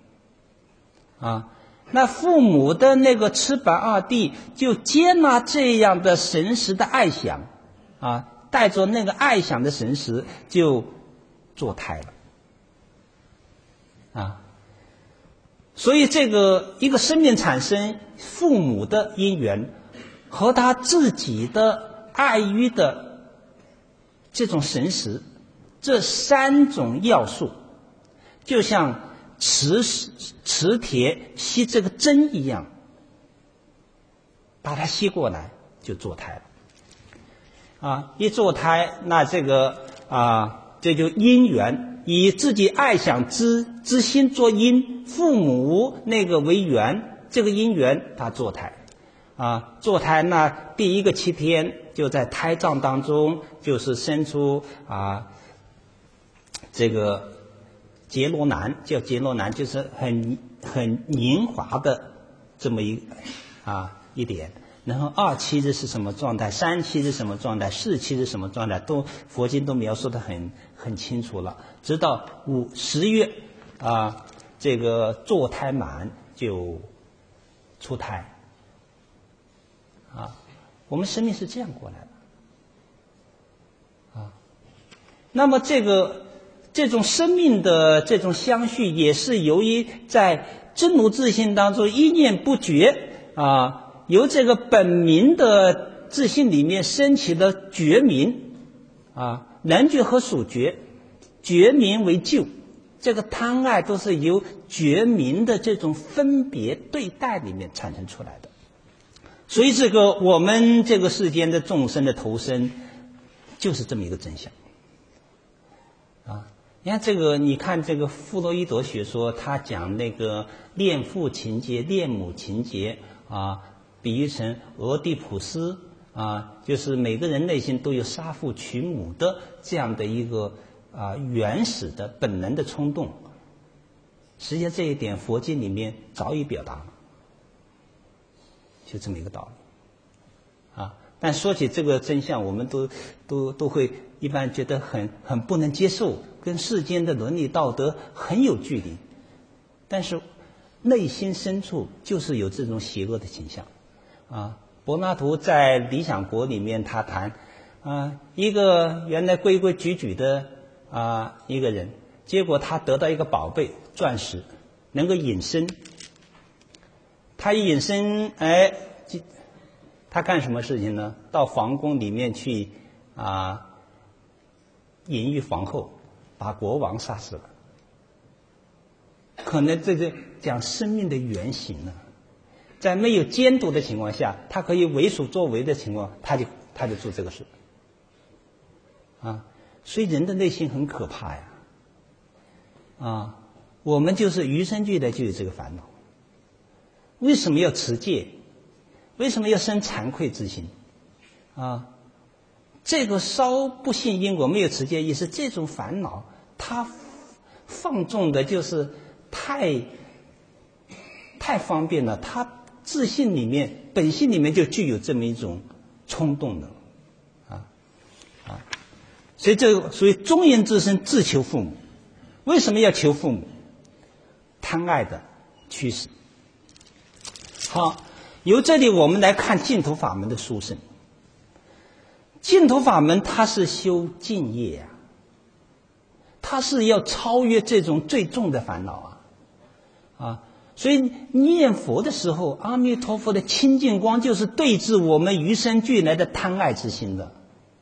那父母的那个痴白二谛就接纳这样的神识的爱想带着那个爱想的神识就堕胎了所以这个一个生命产生，父母的因缘和他自己的爱欲的这种神识，这3种要素就像磁铁吸这个针一样，把它吸过来就堕胎了一堕胎，那这就因缘以自己爱想之心作因，父母那个为缘，这个因缘他堕胎堕胎那第一个7天就在胎藏当中，就是生出这个杰罗男，叫杰罗男，就是很凝滑的这么一点。然后2期是什么状态，3期是什么状态，4期是什么状态，佛经都描述得很清楚了。直到10月这个坐胎满就出胎我们生命是这样过来的那么这种生命的这种相续，也是由于在真如自性当中一念不绝由这个本明的自性里面升起的觉明能觉和属觉，觉明为救，这个贪爱都是由觉明的这种分别对待里面产生出来的。所以我们这个世间的众生的投生就是这么一个真相你看这个弗洛伊德学说，他讲那个恋父情节、恋母情节比喻成俄狄浦斯就是每个人内心都有杀父娶母的这样的一个原始的本能的冲动。实际上这一点佛经里面早已表达了，就这么一个道理但说起这个真相，我们都会一般觉得很不能接受，跟世间的伦理道德很有距离。但是内心深处就是有这种邪恶的倾向柏拉图在《理想国》里面他谈一个原来规规矩矩的一个人，结果他得到一个宝贝钻石，能够隐身。他一隐身他干什么事情呢？到皇宫里面去淫欲皇后，把国王杀死了。可能这个讲生命的原型呢，在没有监督的情况下，他可以为所作为的情况，他就做这个事所以人的内心很可怕呀我们就是与生俱来就有这个烦恼。为什么要持戒？为什么要生惭愧之心这个稍不信因果，没有持戒意识，这种烦恼它放纵的就是太方便了，它自信里面本性里面就具有这么一种冲动的所以中阴之身自求父母。为什么要求父母？贪爱的驱使。好，由这里我们来看净土法门的殊胜。净土法门它是修净业它是要超越这种最重的烦恼所以念佛的时候，阿弥陀佛的清净光就是对治我们与生俱来的贪爱之心的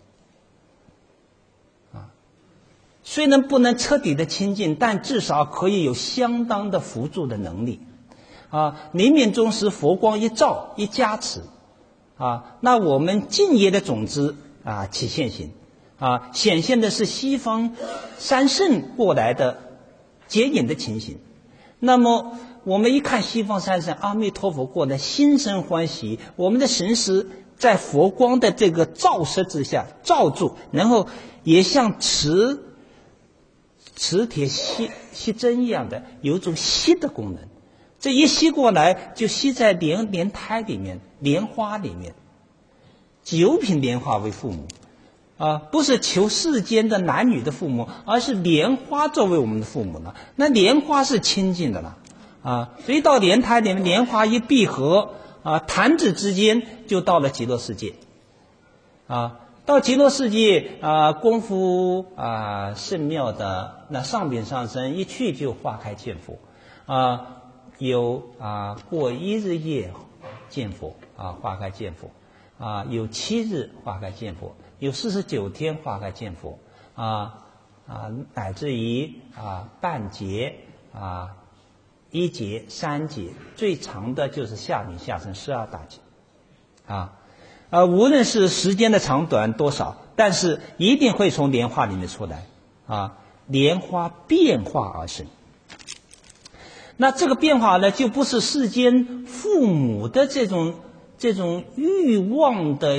虽然不能彻底的清净，但至少可以有相当的辅助的能力临命终时佛光一照一加持那我们净业的种子起现行显现的是西方三圣过来的接引的情形。那么我们一看西方三圣阿弥陀佛过来，心生欢喜，我们的神识在佛光的这个照射之下照住，然后也像磁铁吸针一样的有一种吸的功能，这一吸过来就吸在莲胎里面，莲花里面，9品莲花为父母不是求世间的男女的父母，而是莲花作为我们的父母了。那莲花是清净的了所以到莲胎里面，莲花一闭合弹指之间就到了极乐世界到极乐世界功夫甚妙的那上品上生一去就花开见佛有过1日夜见佛花开见佛有7日花开见佛，有49天花开见佛乃至于半劫1劫3劫，最长的就是下品下生12大劫无论是时间的长短多少，但是一定会从莲花里面出来莲花变化而生。那这个变化呢，就不是世间父母的这种欲望的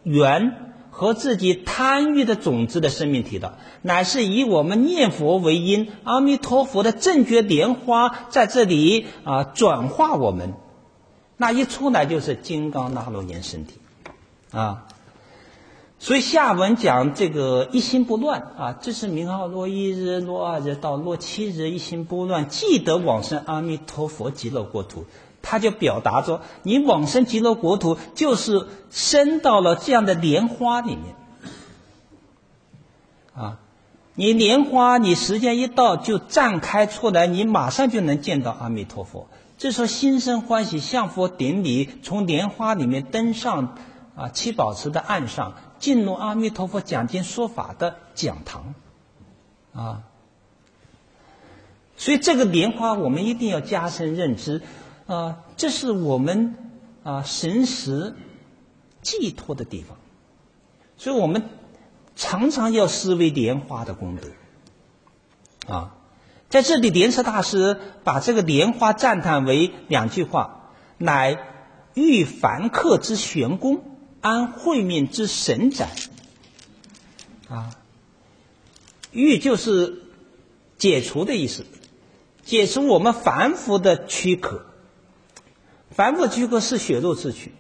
缘和自己贪欲的种子的生命体的，乃是以我们念佛为因，阿弥陀佛的正觉莲花在这里转化我们，那一出来就是金刚那罗延身体啊。所以下文讲这个一心不乱这是名号若一日、若二日到若七日一心不乱，记得往生阿弥陀佛极乐国土。他就表达说，你往生极乐国土就是生到了这样的莲花里面你莲花你时间一到就绽开出来，你马上就能见到阿弥陀佛。这时候心生欢喜，向佛顶礼，从莲花里面登上七宝池的岸上，进入阿弥陀佛讲经说法的讲堂所以这个莲花我们一定要加深认知这是我们神识寄托的地方，所以我们常常要思维莲花的功德在这里莲池大师把这个莲花赞叹为2句话，乃欲凡客之玄功，安慧命之神展欲就是解除的意思，解除我们凡夫的躯壳。凡夫躯壳是血肉之躯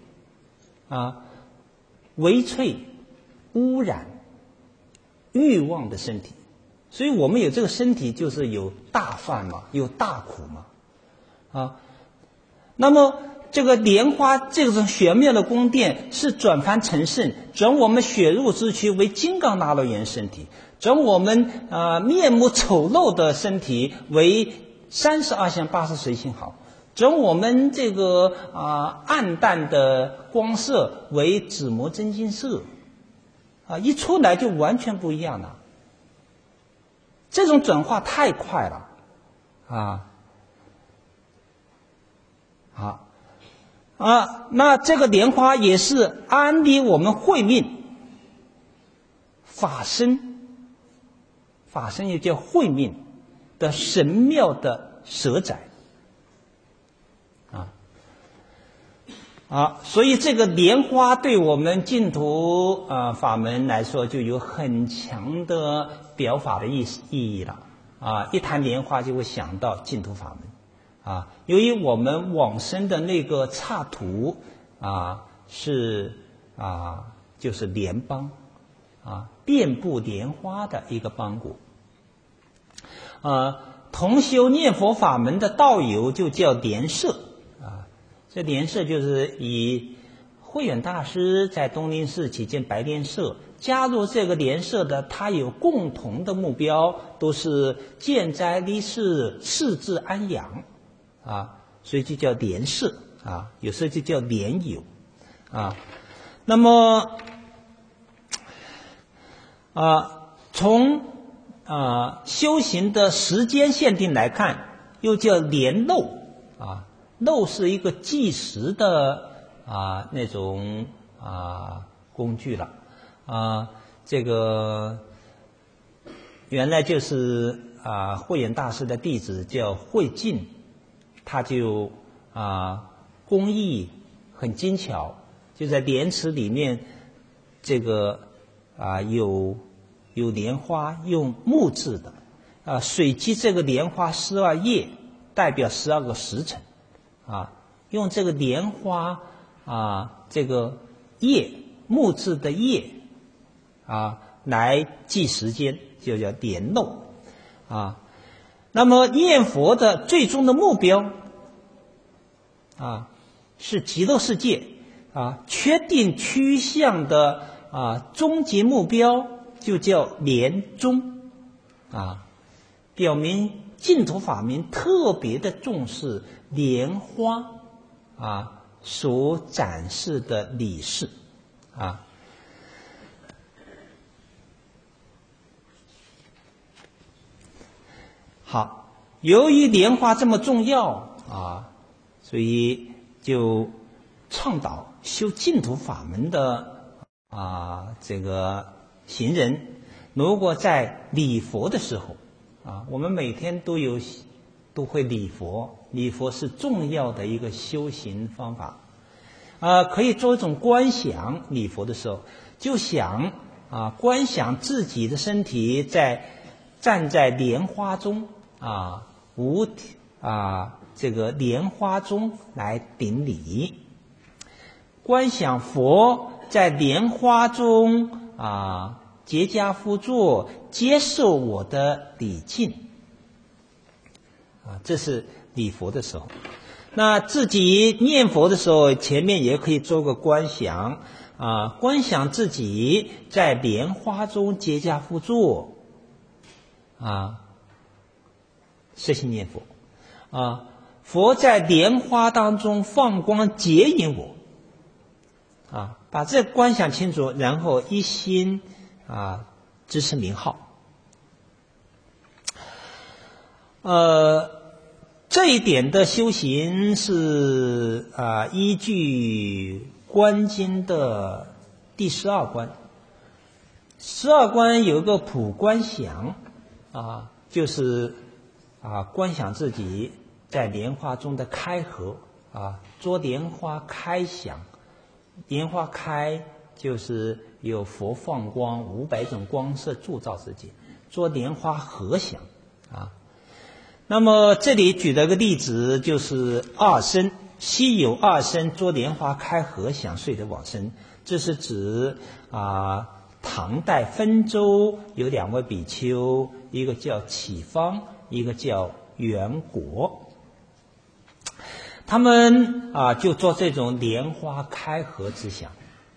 微脆污染欲望的身体，所以我们有这个身体就是有大患嘛，有大苦嘛那么这个莲花这种玄妙的宫殿是转凡成圣，转我们血肉之躯为金刚那罗延身体，转我们面目丑陋的身体为32相80随心好，转我们这个暗淡的光色为紫磨真金色一出来就完全不一样了。这种转化太快了那这个莲花也是安利我们慧命法身也叫慧命的神妙的舍载所以这个莲花对我们净土法门来说就有很强的表法的意义了一谈莲花就会想到净土法门由于我们往生的那个刹土是就是莲邦遍布莲花的一个邦国同修念佛法门的道友就叫莲社这莲社就是以慧远大师在东林寺起建白莲社，加入这个莲社的他有共同的目标，都是建斋立寺，世治安养所以就叫莲社有时候就叫莲友那么从修行的时间限定来看，又叫莲漏漏是一个计时的那种工具了这个原来就是慧远大师的弟子叫慧净，他就工艺很精巧，就在莲池里面这个有莲花用木质的水积这个莲花12叶，代表12个时辰用这个莲花这个叶木质的叶来计时间，就叫莲漏那么念佛的最终的目标是极乐世界确定趋向的终极目标就叫莲终表明净土法门特别的重视莲花所展示的理事好，由于莲花这么重要所以就倡导修净土法门的这个行人，如果在礼佛的时候我们每天都会礼佛，礼佛是重要的一个修行方法可以做一种观想。礼佛的时候，就想观想自己的身体站在莲花中这个莲花中来顶礼，观想佛在莲花中结跏趺坐，接受我的礼敬这是礼佛的时候。那自己念佛的时候，前面也可以做个观想观想自己在莲花中结跏趺坐摄心念佛佛在莲花当中放光接引我把这观想清楚，然后一心支持名号。这一点的修行是依据观经的第12观。12观有一个普观想就是观想自己在莲花中的开合捉莲花开想。莲花开就是有佛放光500种光色铸造自己，捉莲花合想那么这里举了个例子，就是二生，昔有二生捉莲花开合想，遂得往生。这是指唐代分州有2位比丘，一个叫启方，一个叫圆果。他们就做这种莲花开合之想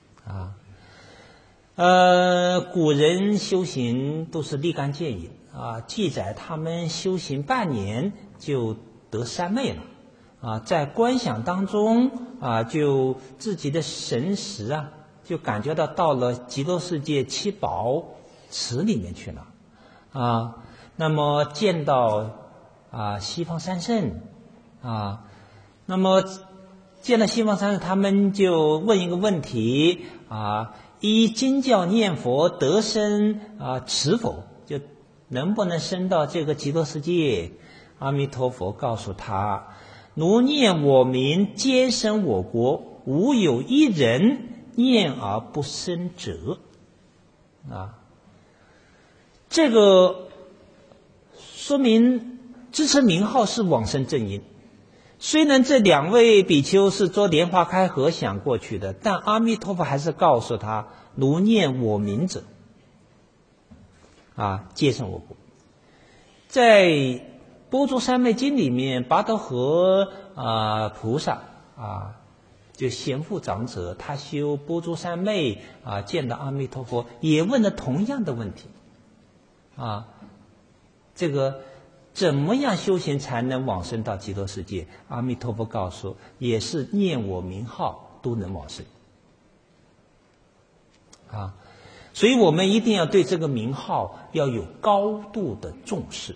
古人修行都是立竿见影记载他们修行半年就得三昧了在观想当中就自己的神识就感觉到了极乐世界七宝池里面去了那么见到西方三圣那么见了西方三圣，他们就问一个问题依经教念佛得生持否，就能不能升到这个极乐世界？阿弥陀佛告诉他，如念我名皆生我国，无有一人念而不生者这个说明支持名号是往生正因。虽然这2位比丘是捉莲花开合想过去的，但阿弥陀佛还是告诉他，如念我名者皆生我国。在般若三昧经里面，拔德和菩萨就贤父长者，他修般若三昧见到阿弥陀佛，也问了同样的问题这个怎么样修行才能往生到极乐世界？阿弥陀佛告诉，也是念我名号都能往生所以我们一定要对这个名号要有高度的重视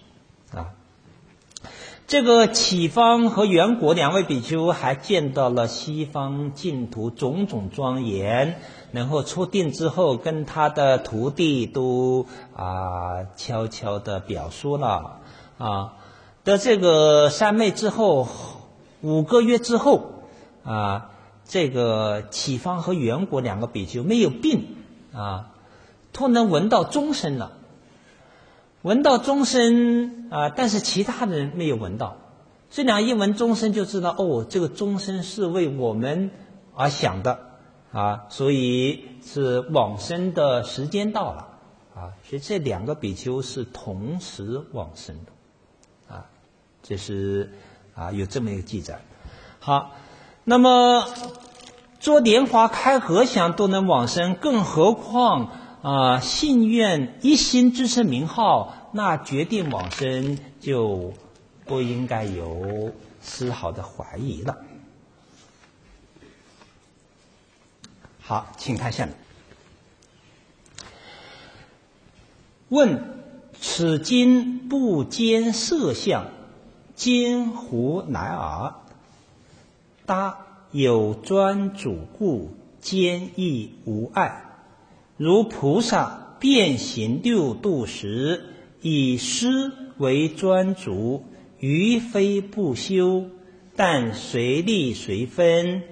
这个启方和圆果2位比丘还见到了西方净土种种庄严，然后出定之后跟他的徒弟都悄悄地表述了的这个三昧之后5个月之后这个启方和圆果2个比丘没有病突然闻到钟声了，闻到钟声但是其他人没有闻到。这俩一闻钟声就知道这个钟声是为我们而响的所以是往生的时间到了所以这2个比丘是同时往生的这是有这么一个记载。好，那么捉莲花开合想都能往生，更何况信愿一心支持名号，那决定往生就不应该有丝毫的怀疑了。好，请看下面。问：此经不兼色相，兼乎乃尔？答：有专主故，兼亦无碍。如菩萨遍行6度时，以师为专主，余非不修，但随力随分，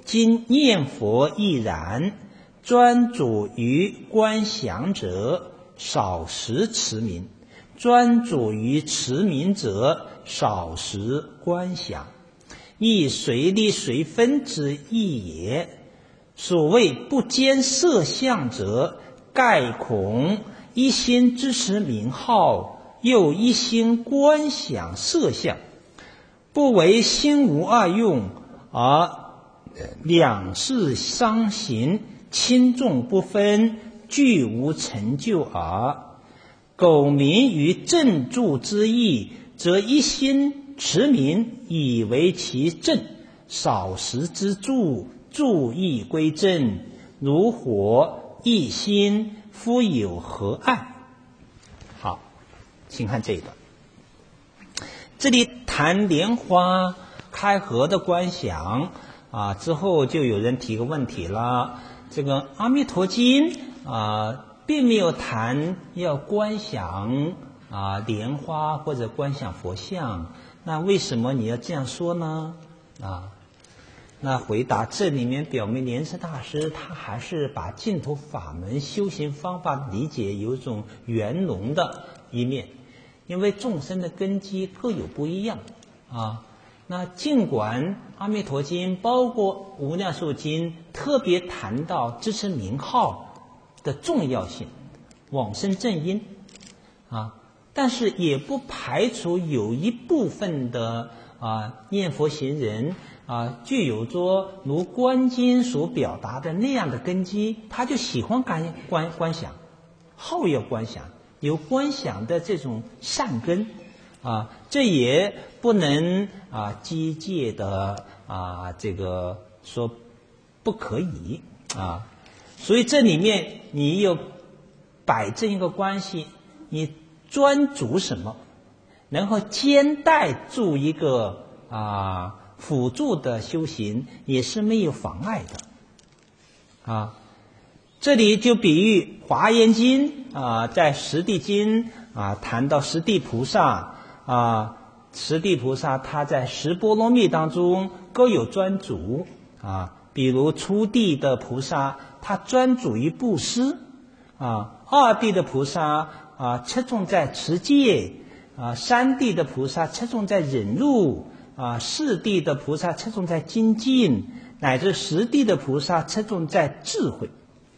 今念佛亦然，专主于观想者，少时持名；专主于持名者，少时观想，亦随力随分之意也。所谓不兼色相者，盖恐一心支持名号，又一心观想色相，不为心无二用，而两事相形，轻重不分，俱无成就耳。苟明于正住之意，则一心持名，以为其正；少时之住，住意归正。如火一心，夫有何碍？好，请看这一段。这里谈莲花开合的观想之后就有人提个问题了，这个《阿弥陀经》并没有谈要观想莲花或者观想佛像，那为什么你要这样说呢？那回答这里面表明莲池大师他还是把净土法门修行方法理解有一种圆融的一面，因为众生的根基各有不一样那尽管《阿弥陀经》包括《无量寿经》特别谈到支持名号的重要性，往生正因但是也不排除有一部分的念佛行人具有着如观经所表达的那样的根基，他就喜欢观想，好要观想，有观想的这种善根这也不能机械的这个说不可以所以这里面你有摆正一个关系，你专注什么，然后兼带住一个辅助的修行，也是没有妨碍的这里就比喻华严经在十地经谈到十地菩萨十地菩萨他在十波罗蜜当中各有专主比如初地的菩萨他专主于布施二地的菩萨侧重在持戒三地的菩萨侧重在忍辱四地的菩萨侧重在精进，乃至十地的菩萨侧重在智慧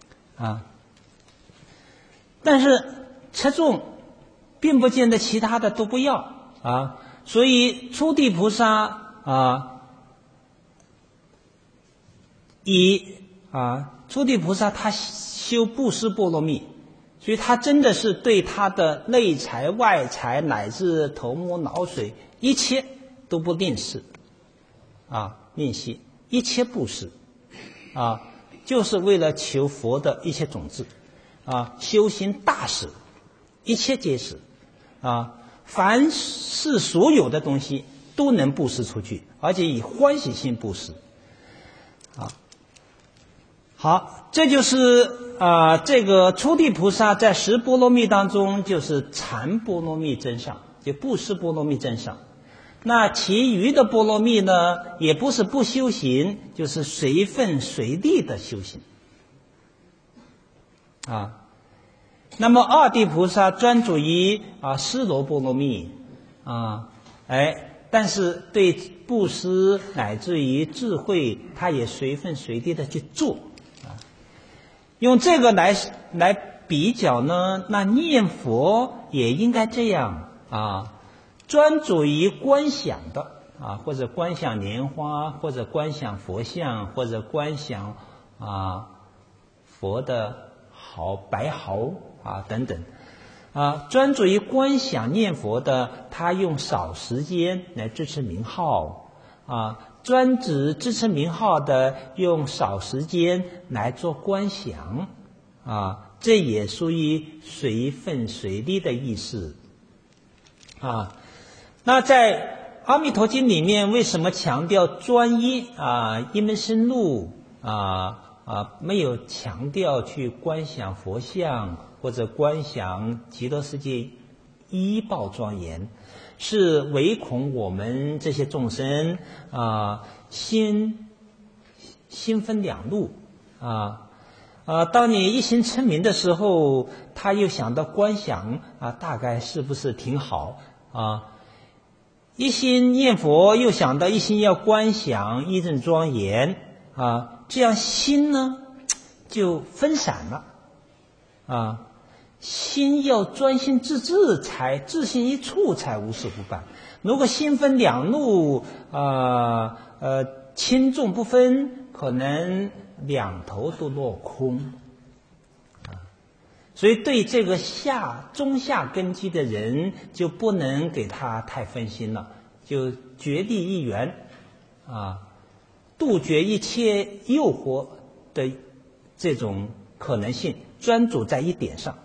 但是侧重并不见得其他的都不要所以初地菩萨初地菩萨他修布施波罗蜜，所以他真的是对他的内财外财乃至头目脑髓一切都不吝啬吝惜，一切布施就是为了求佛的一切种子修行大舍，一切皆是凡是所有的东西都能布施出去，而且以欢喜心布施好，这就是这个初地菩萨在十波罗蜜当中就是禅波罗蜜真上，就布施波罗蜜真上。那其余的波罗蜜呢，也不是不修行，就是随分随力的修行那么二地菩萨专注于尸罗波罗蜜但是对布施乃至于智慧，他也随分随力的去做用这个来比较呢，那念佛也应该这样专注于观想的或者观想莲花，或者观想佛像，或者观想佛的白毫等等专注于观想念佛的，他用少时间来支持名号专指支持名号的用少时间来做观想这也属于随分随力的意思那在阿弥陀经里面为什么强调专一一门深入没有强调去观想佛像或者观想极乐世界依报庄严，是唯恐我们这些众生心心分两路当你一心称名的时候，他又想到观想大概是不是挺好一心念佛又想到一心要观想义正庄严这样心呢就分散了心要专心致志，才志心一处，才无事不办。如果心分两路轻重不分，可能两头都落空所以对这个中下根基的人，就不能给他太分心了，就决定一元杜绝一切诱惑的这种可能性，专注在一点上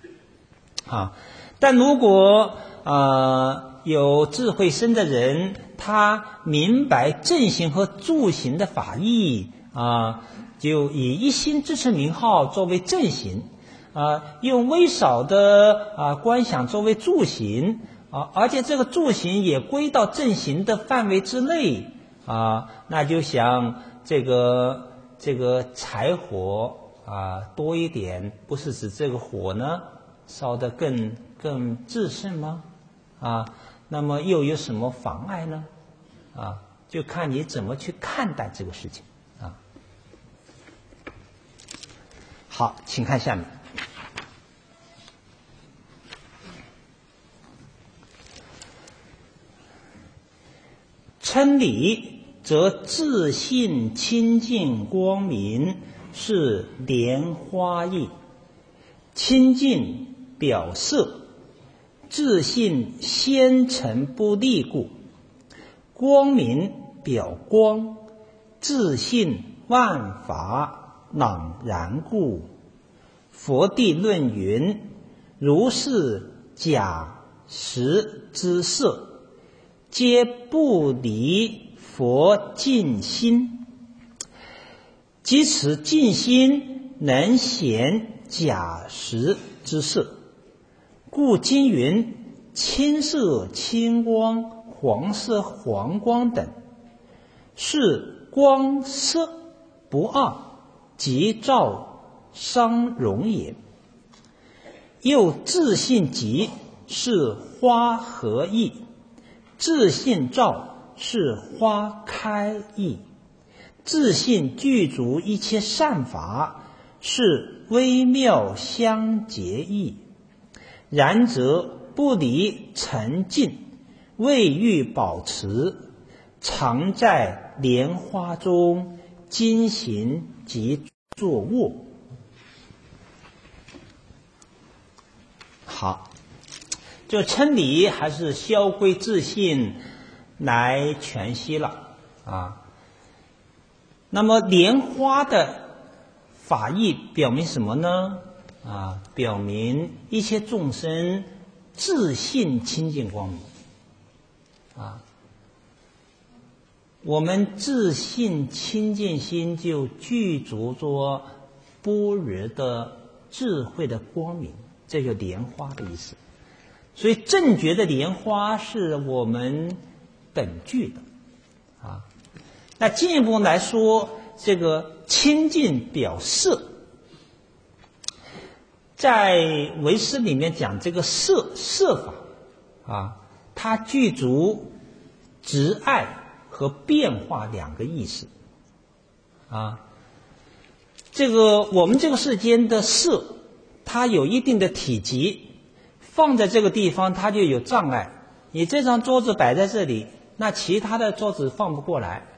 但如果有智慧深的人，他明白正行和助行的法义就以一心支持名号作为正行用微少的观想作为助行而且这个助行也归到正行的范围之内那就像这个柴火多一点，不是指这个火呢烧得更炽盛吗那么又有什么妨碍呢就看你怎么去看待这个事情好，请看下面。称理则自信清净光明，是莲花意。清净表色，自信先成不立故；光明表光，自信万法朗然故。佛地论云：如是假实之色，皆不离佛净心。即此净心能显假实之色，故经云：青色青光，黄色黄光等，是光色不二，即照商容也。又自信即是花合意，自信照是花开意，自信具足一切善法，是微妙相结意。然则不离沉静，未欲保持，常在莲花中经行及坐卧。好，就称理还是消归自信来诠析了那么莲花的法义表明什么呢表明一切众生自信清净光明我们自信清净心就具足着般若的智慧的光明，这就莲花的意思。所以正觉的莲花是我们本具的那进一步来说，这个清净表色，在唯识里面讲这个色法它具足执爱和变化两个意思这个我们这个世间的色，它有一定的体积，放在这个地方它就有障碍。你这张桌子摆在这里，那其他的桌子放不过来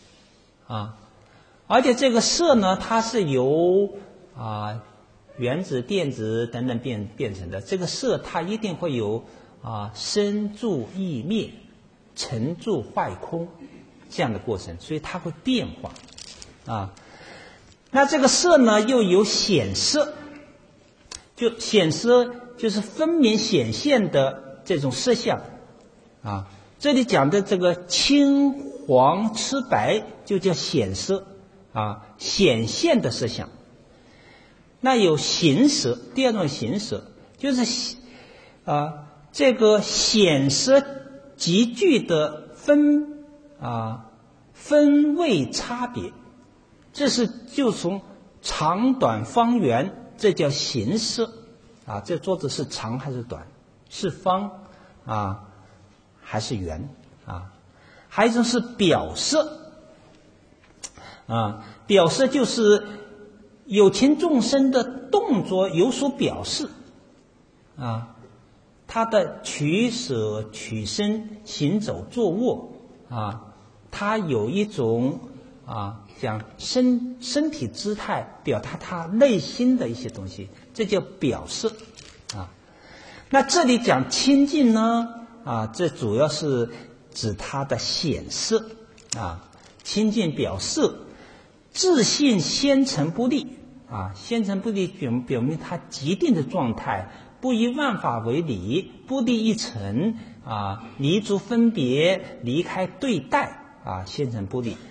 而且这个色呢，它是由原子、电子等等变成的。这个色它一定会有生住异灭、成住坏空这样的过程，所以它会变化那这个色呢，又有显色，就显色就是分明显现的这种色相这里讲的这个青黄赤白就叫显色显现的色相。那有形色，第二种形色就是这个显色急剧的分位差别这是就从长短方圆，这叫形色啊。这桌子是长还是短？是方啊还是圆啊？还有一种是表色啊，表色就是有情众生的动作有所表示啊，他的取舍、取身、行走、坐卧啊，他有一种讲身体姿态，表达他内心的一些东西，这叫表色啊。那这里讲清净呢这主要是指它的显色啊，清净表色，自性纤尘不立啊，纤尘不立表明它极定的状态，不以万法为理，不立一尘啊，离足分别，离开对待啊，纤尘不立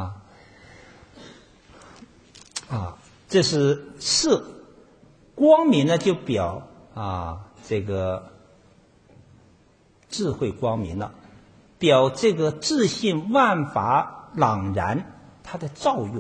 这是色。光明呢就表这个智慧光明了，表这个自性万法朗然它的照用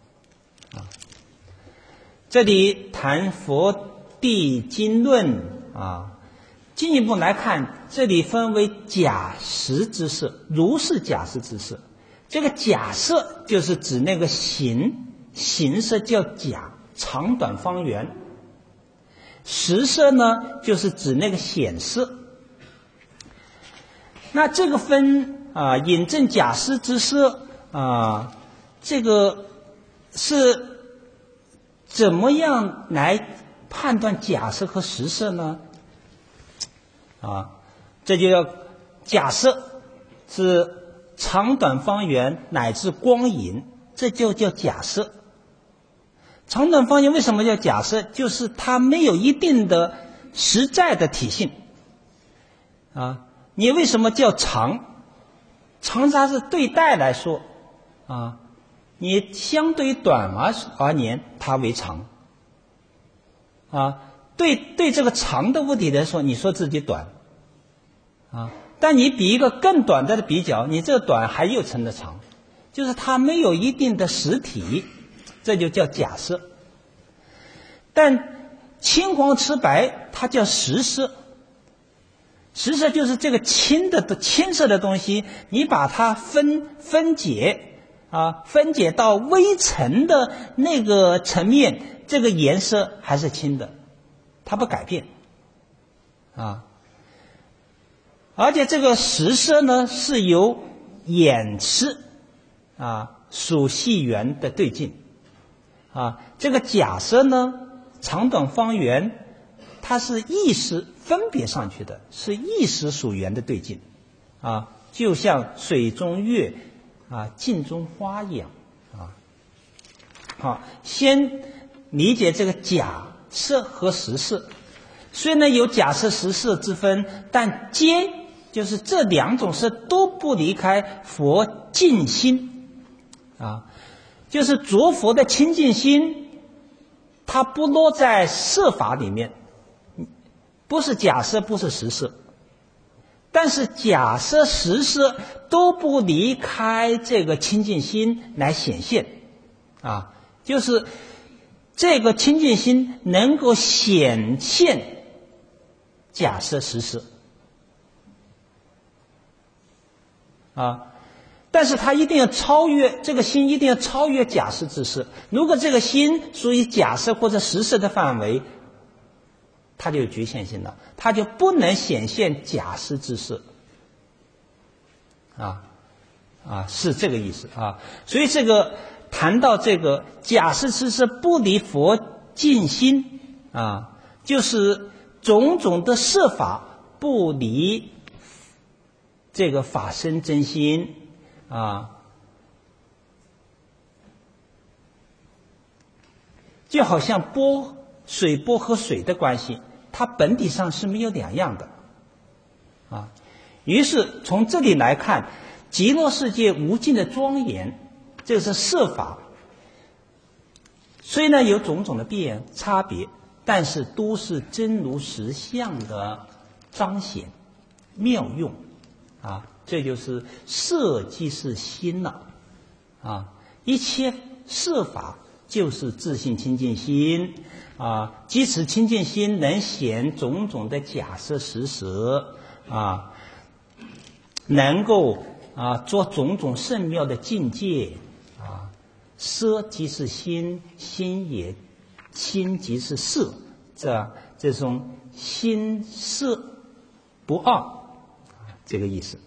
这里谈佛地经论进一步来看，这里分为假实之色、如是假实之色。这个假色就是指那个形色叫假，长短方圆。实色呢就是指那个显色。那这个分引证假实之色这个是怎么样来判断假色和实色呢？这就要假设是长短方圆乃至光影，这就叫假设。长短方圆为什么叫假设？就是它没有一定的实在的体性你为什么叫长？长它是对待来说你相对于短而言它为长对这个长的物体来说，你说自己短但你比一个更短的比较，你这个短还又成了长，就是它没有一定的实体，这就叫假色。但青黄赤白它叫实色，实色就是这个青色的东西，你把它分解到微尘的那个层面，这个颜色还是青的，它不改变而且这个实色呢是由眼识属细缘的对境这个假色呢长短方圆它是意识分别上去的，是意识属缘的对境就像水中月镜中花一样好，先理解这个假色和实色。虽然有假色实色之分，但皆就是这两种色都不离开佛净心就是着佛的清净心，它不落在色法里面，不是假色不是实色，但是假色实色都不离开这个清净心来显现就是这个清净心能够显现假色实色但是它一定要超越，这个心一定要超越假色之色。如果这个心属于假色或者实色的范围，它就有局限性了，它就不能显现假色之色是这个意思所以这个谈到这个假色之色不离佛净心就是种种的色法不离这个法身真心就好像水波和水的关系，它本体上是没有两样的于是从这里来看，极乐世界无尽的庄严，这是色法，虽然有种种的差别，但是都是真如实相的彰显妙用这就是色即是心了一切设法就是自性清净心即此清净心能显种种的假设实实能够做种种甚妙的境界色即是心，心即是色，这种心色不二，这个意思。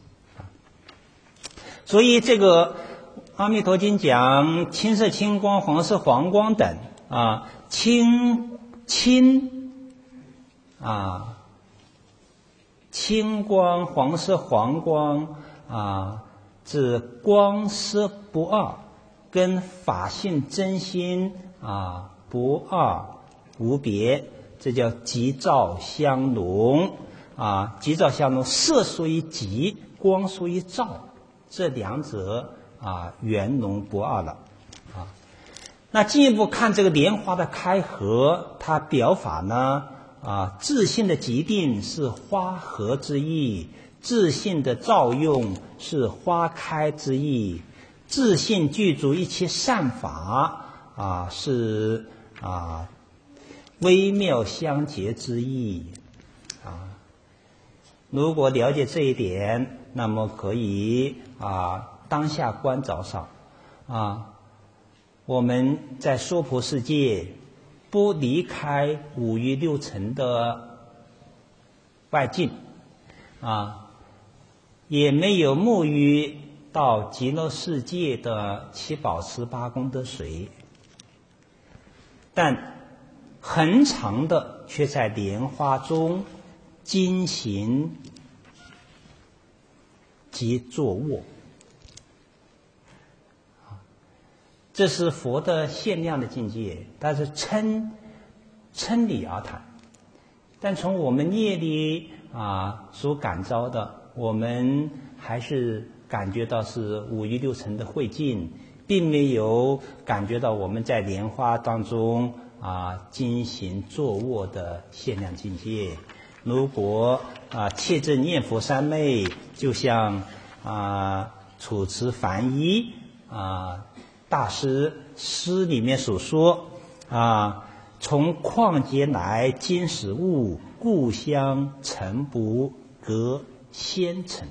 所以这个《阿弥陀经》讲青色、青光、黄色、黄光等青光、黄色、黄光这光色不二，跟法性真心不二无别，这叫极照相融极照相融，色属于极，光属于照，这两者圆融不二了那进一步看这个莲花的开合，它表法呢自性的极定是花合之意，自性的照用是花开之意，自性具足一切善法是微妙相结之意如果了解这一点，那么可以当下观照上我们在娑婆世界不离开五欲六尘的外境也没有沐浴到极乐世界的七宝池八功德水，但恒常的却在莲花中精行及坐卧这是佛的限量的境界，但是称理而谈。但从我们业力所感召的，我们还是感觉到是五欲六尘的慧境，并没有感觉到我们在莲花当中精行坐卧的限量境界。如果切证念佛三昧，就像楚辞梵一大师诗里面所说从旷劫来今始悟，故乡尘不隔仙尘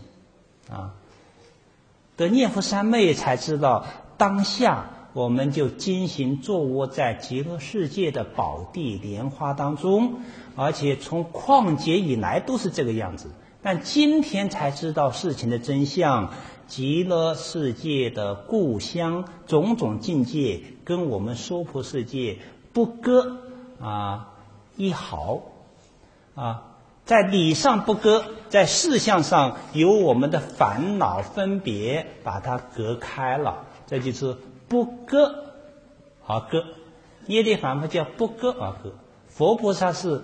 的念佛三昧才知道，当下我们就精行坐卧在极乐世界的宝地莲花当中，而且从旷劫以来都是这个样子，但今天才知道事情的真相。极乐世界的故乡种种境界跟我们娑婆世界不隔一毫在理上不隔，在事相上有我们的烦恼分别把它隔开了，这就是不隔而隔。业力反复叫不隔而隔，佛菩萨是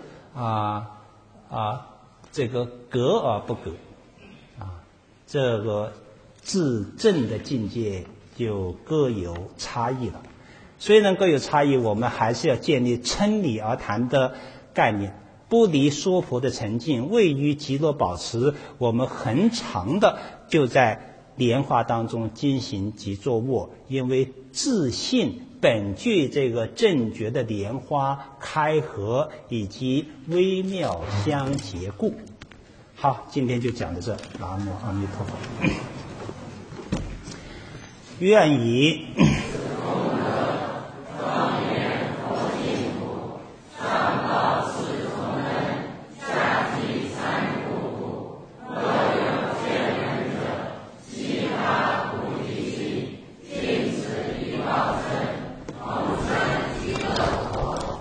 这个隔而不隔这个自证的境界就各有差异了。虽然各有差异，我们还是要建立称理而谈的概念，不离娑婆的沉静，位于极乐宝池，我们恒常的就在莲花当中精行及坐卧，因为自性本具这个正觉的莲花开合以及微妙相结故。好，今天就讲到这。南无阿弥陀佛。愿以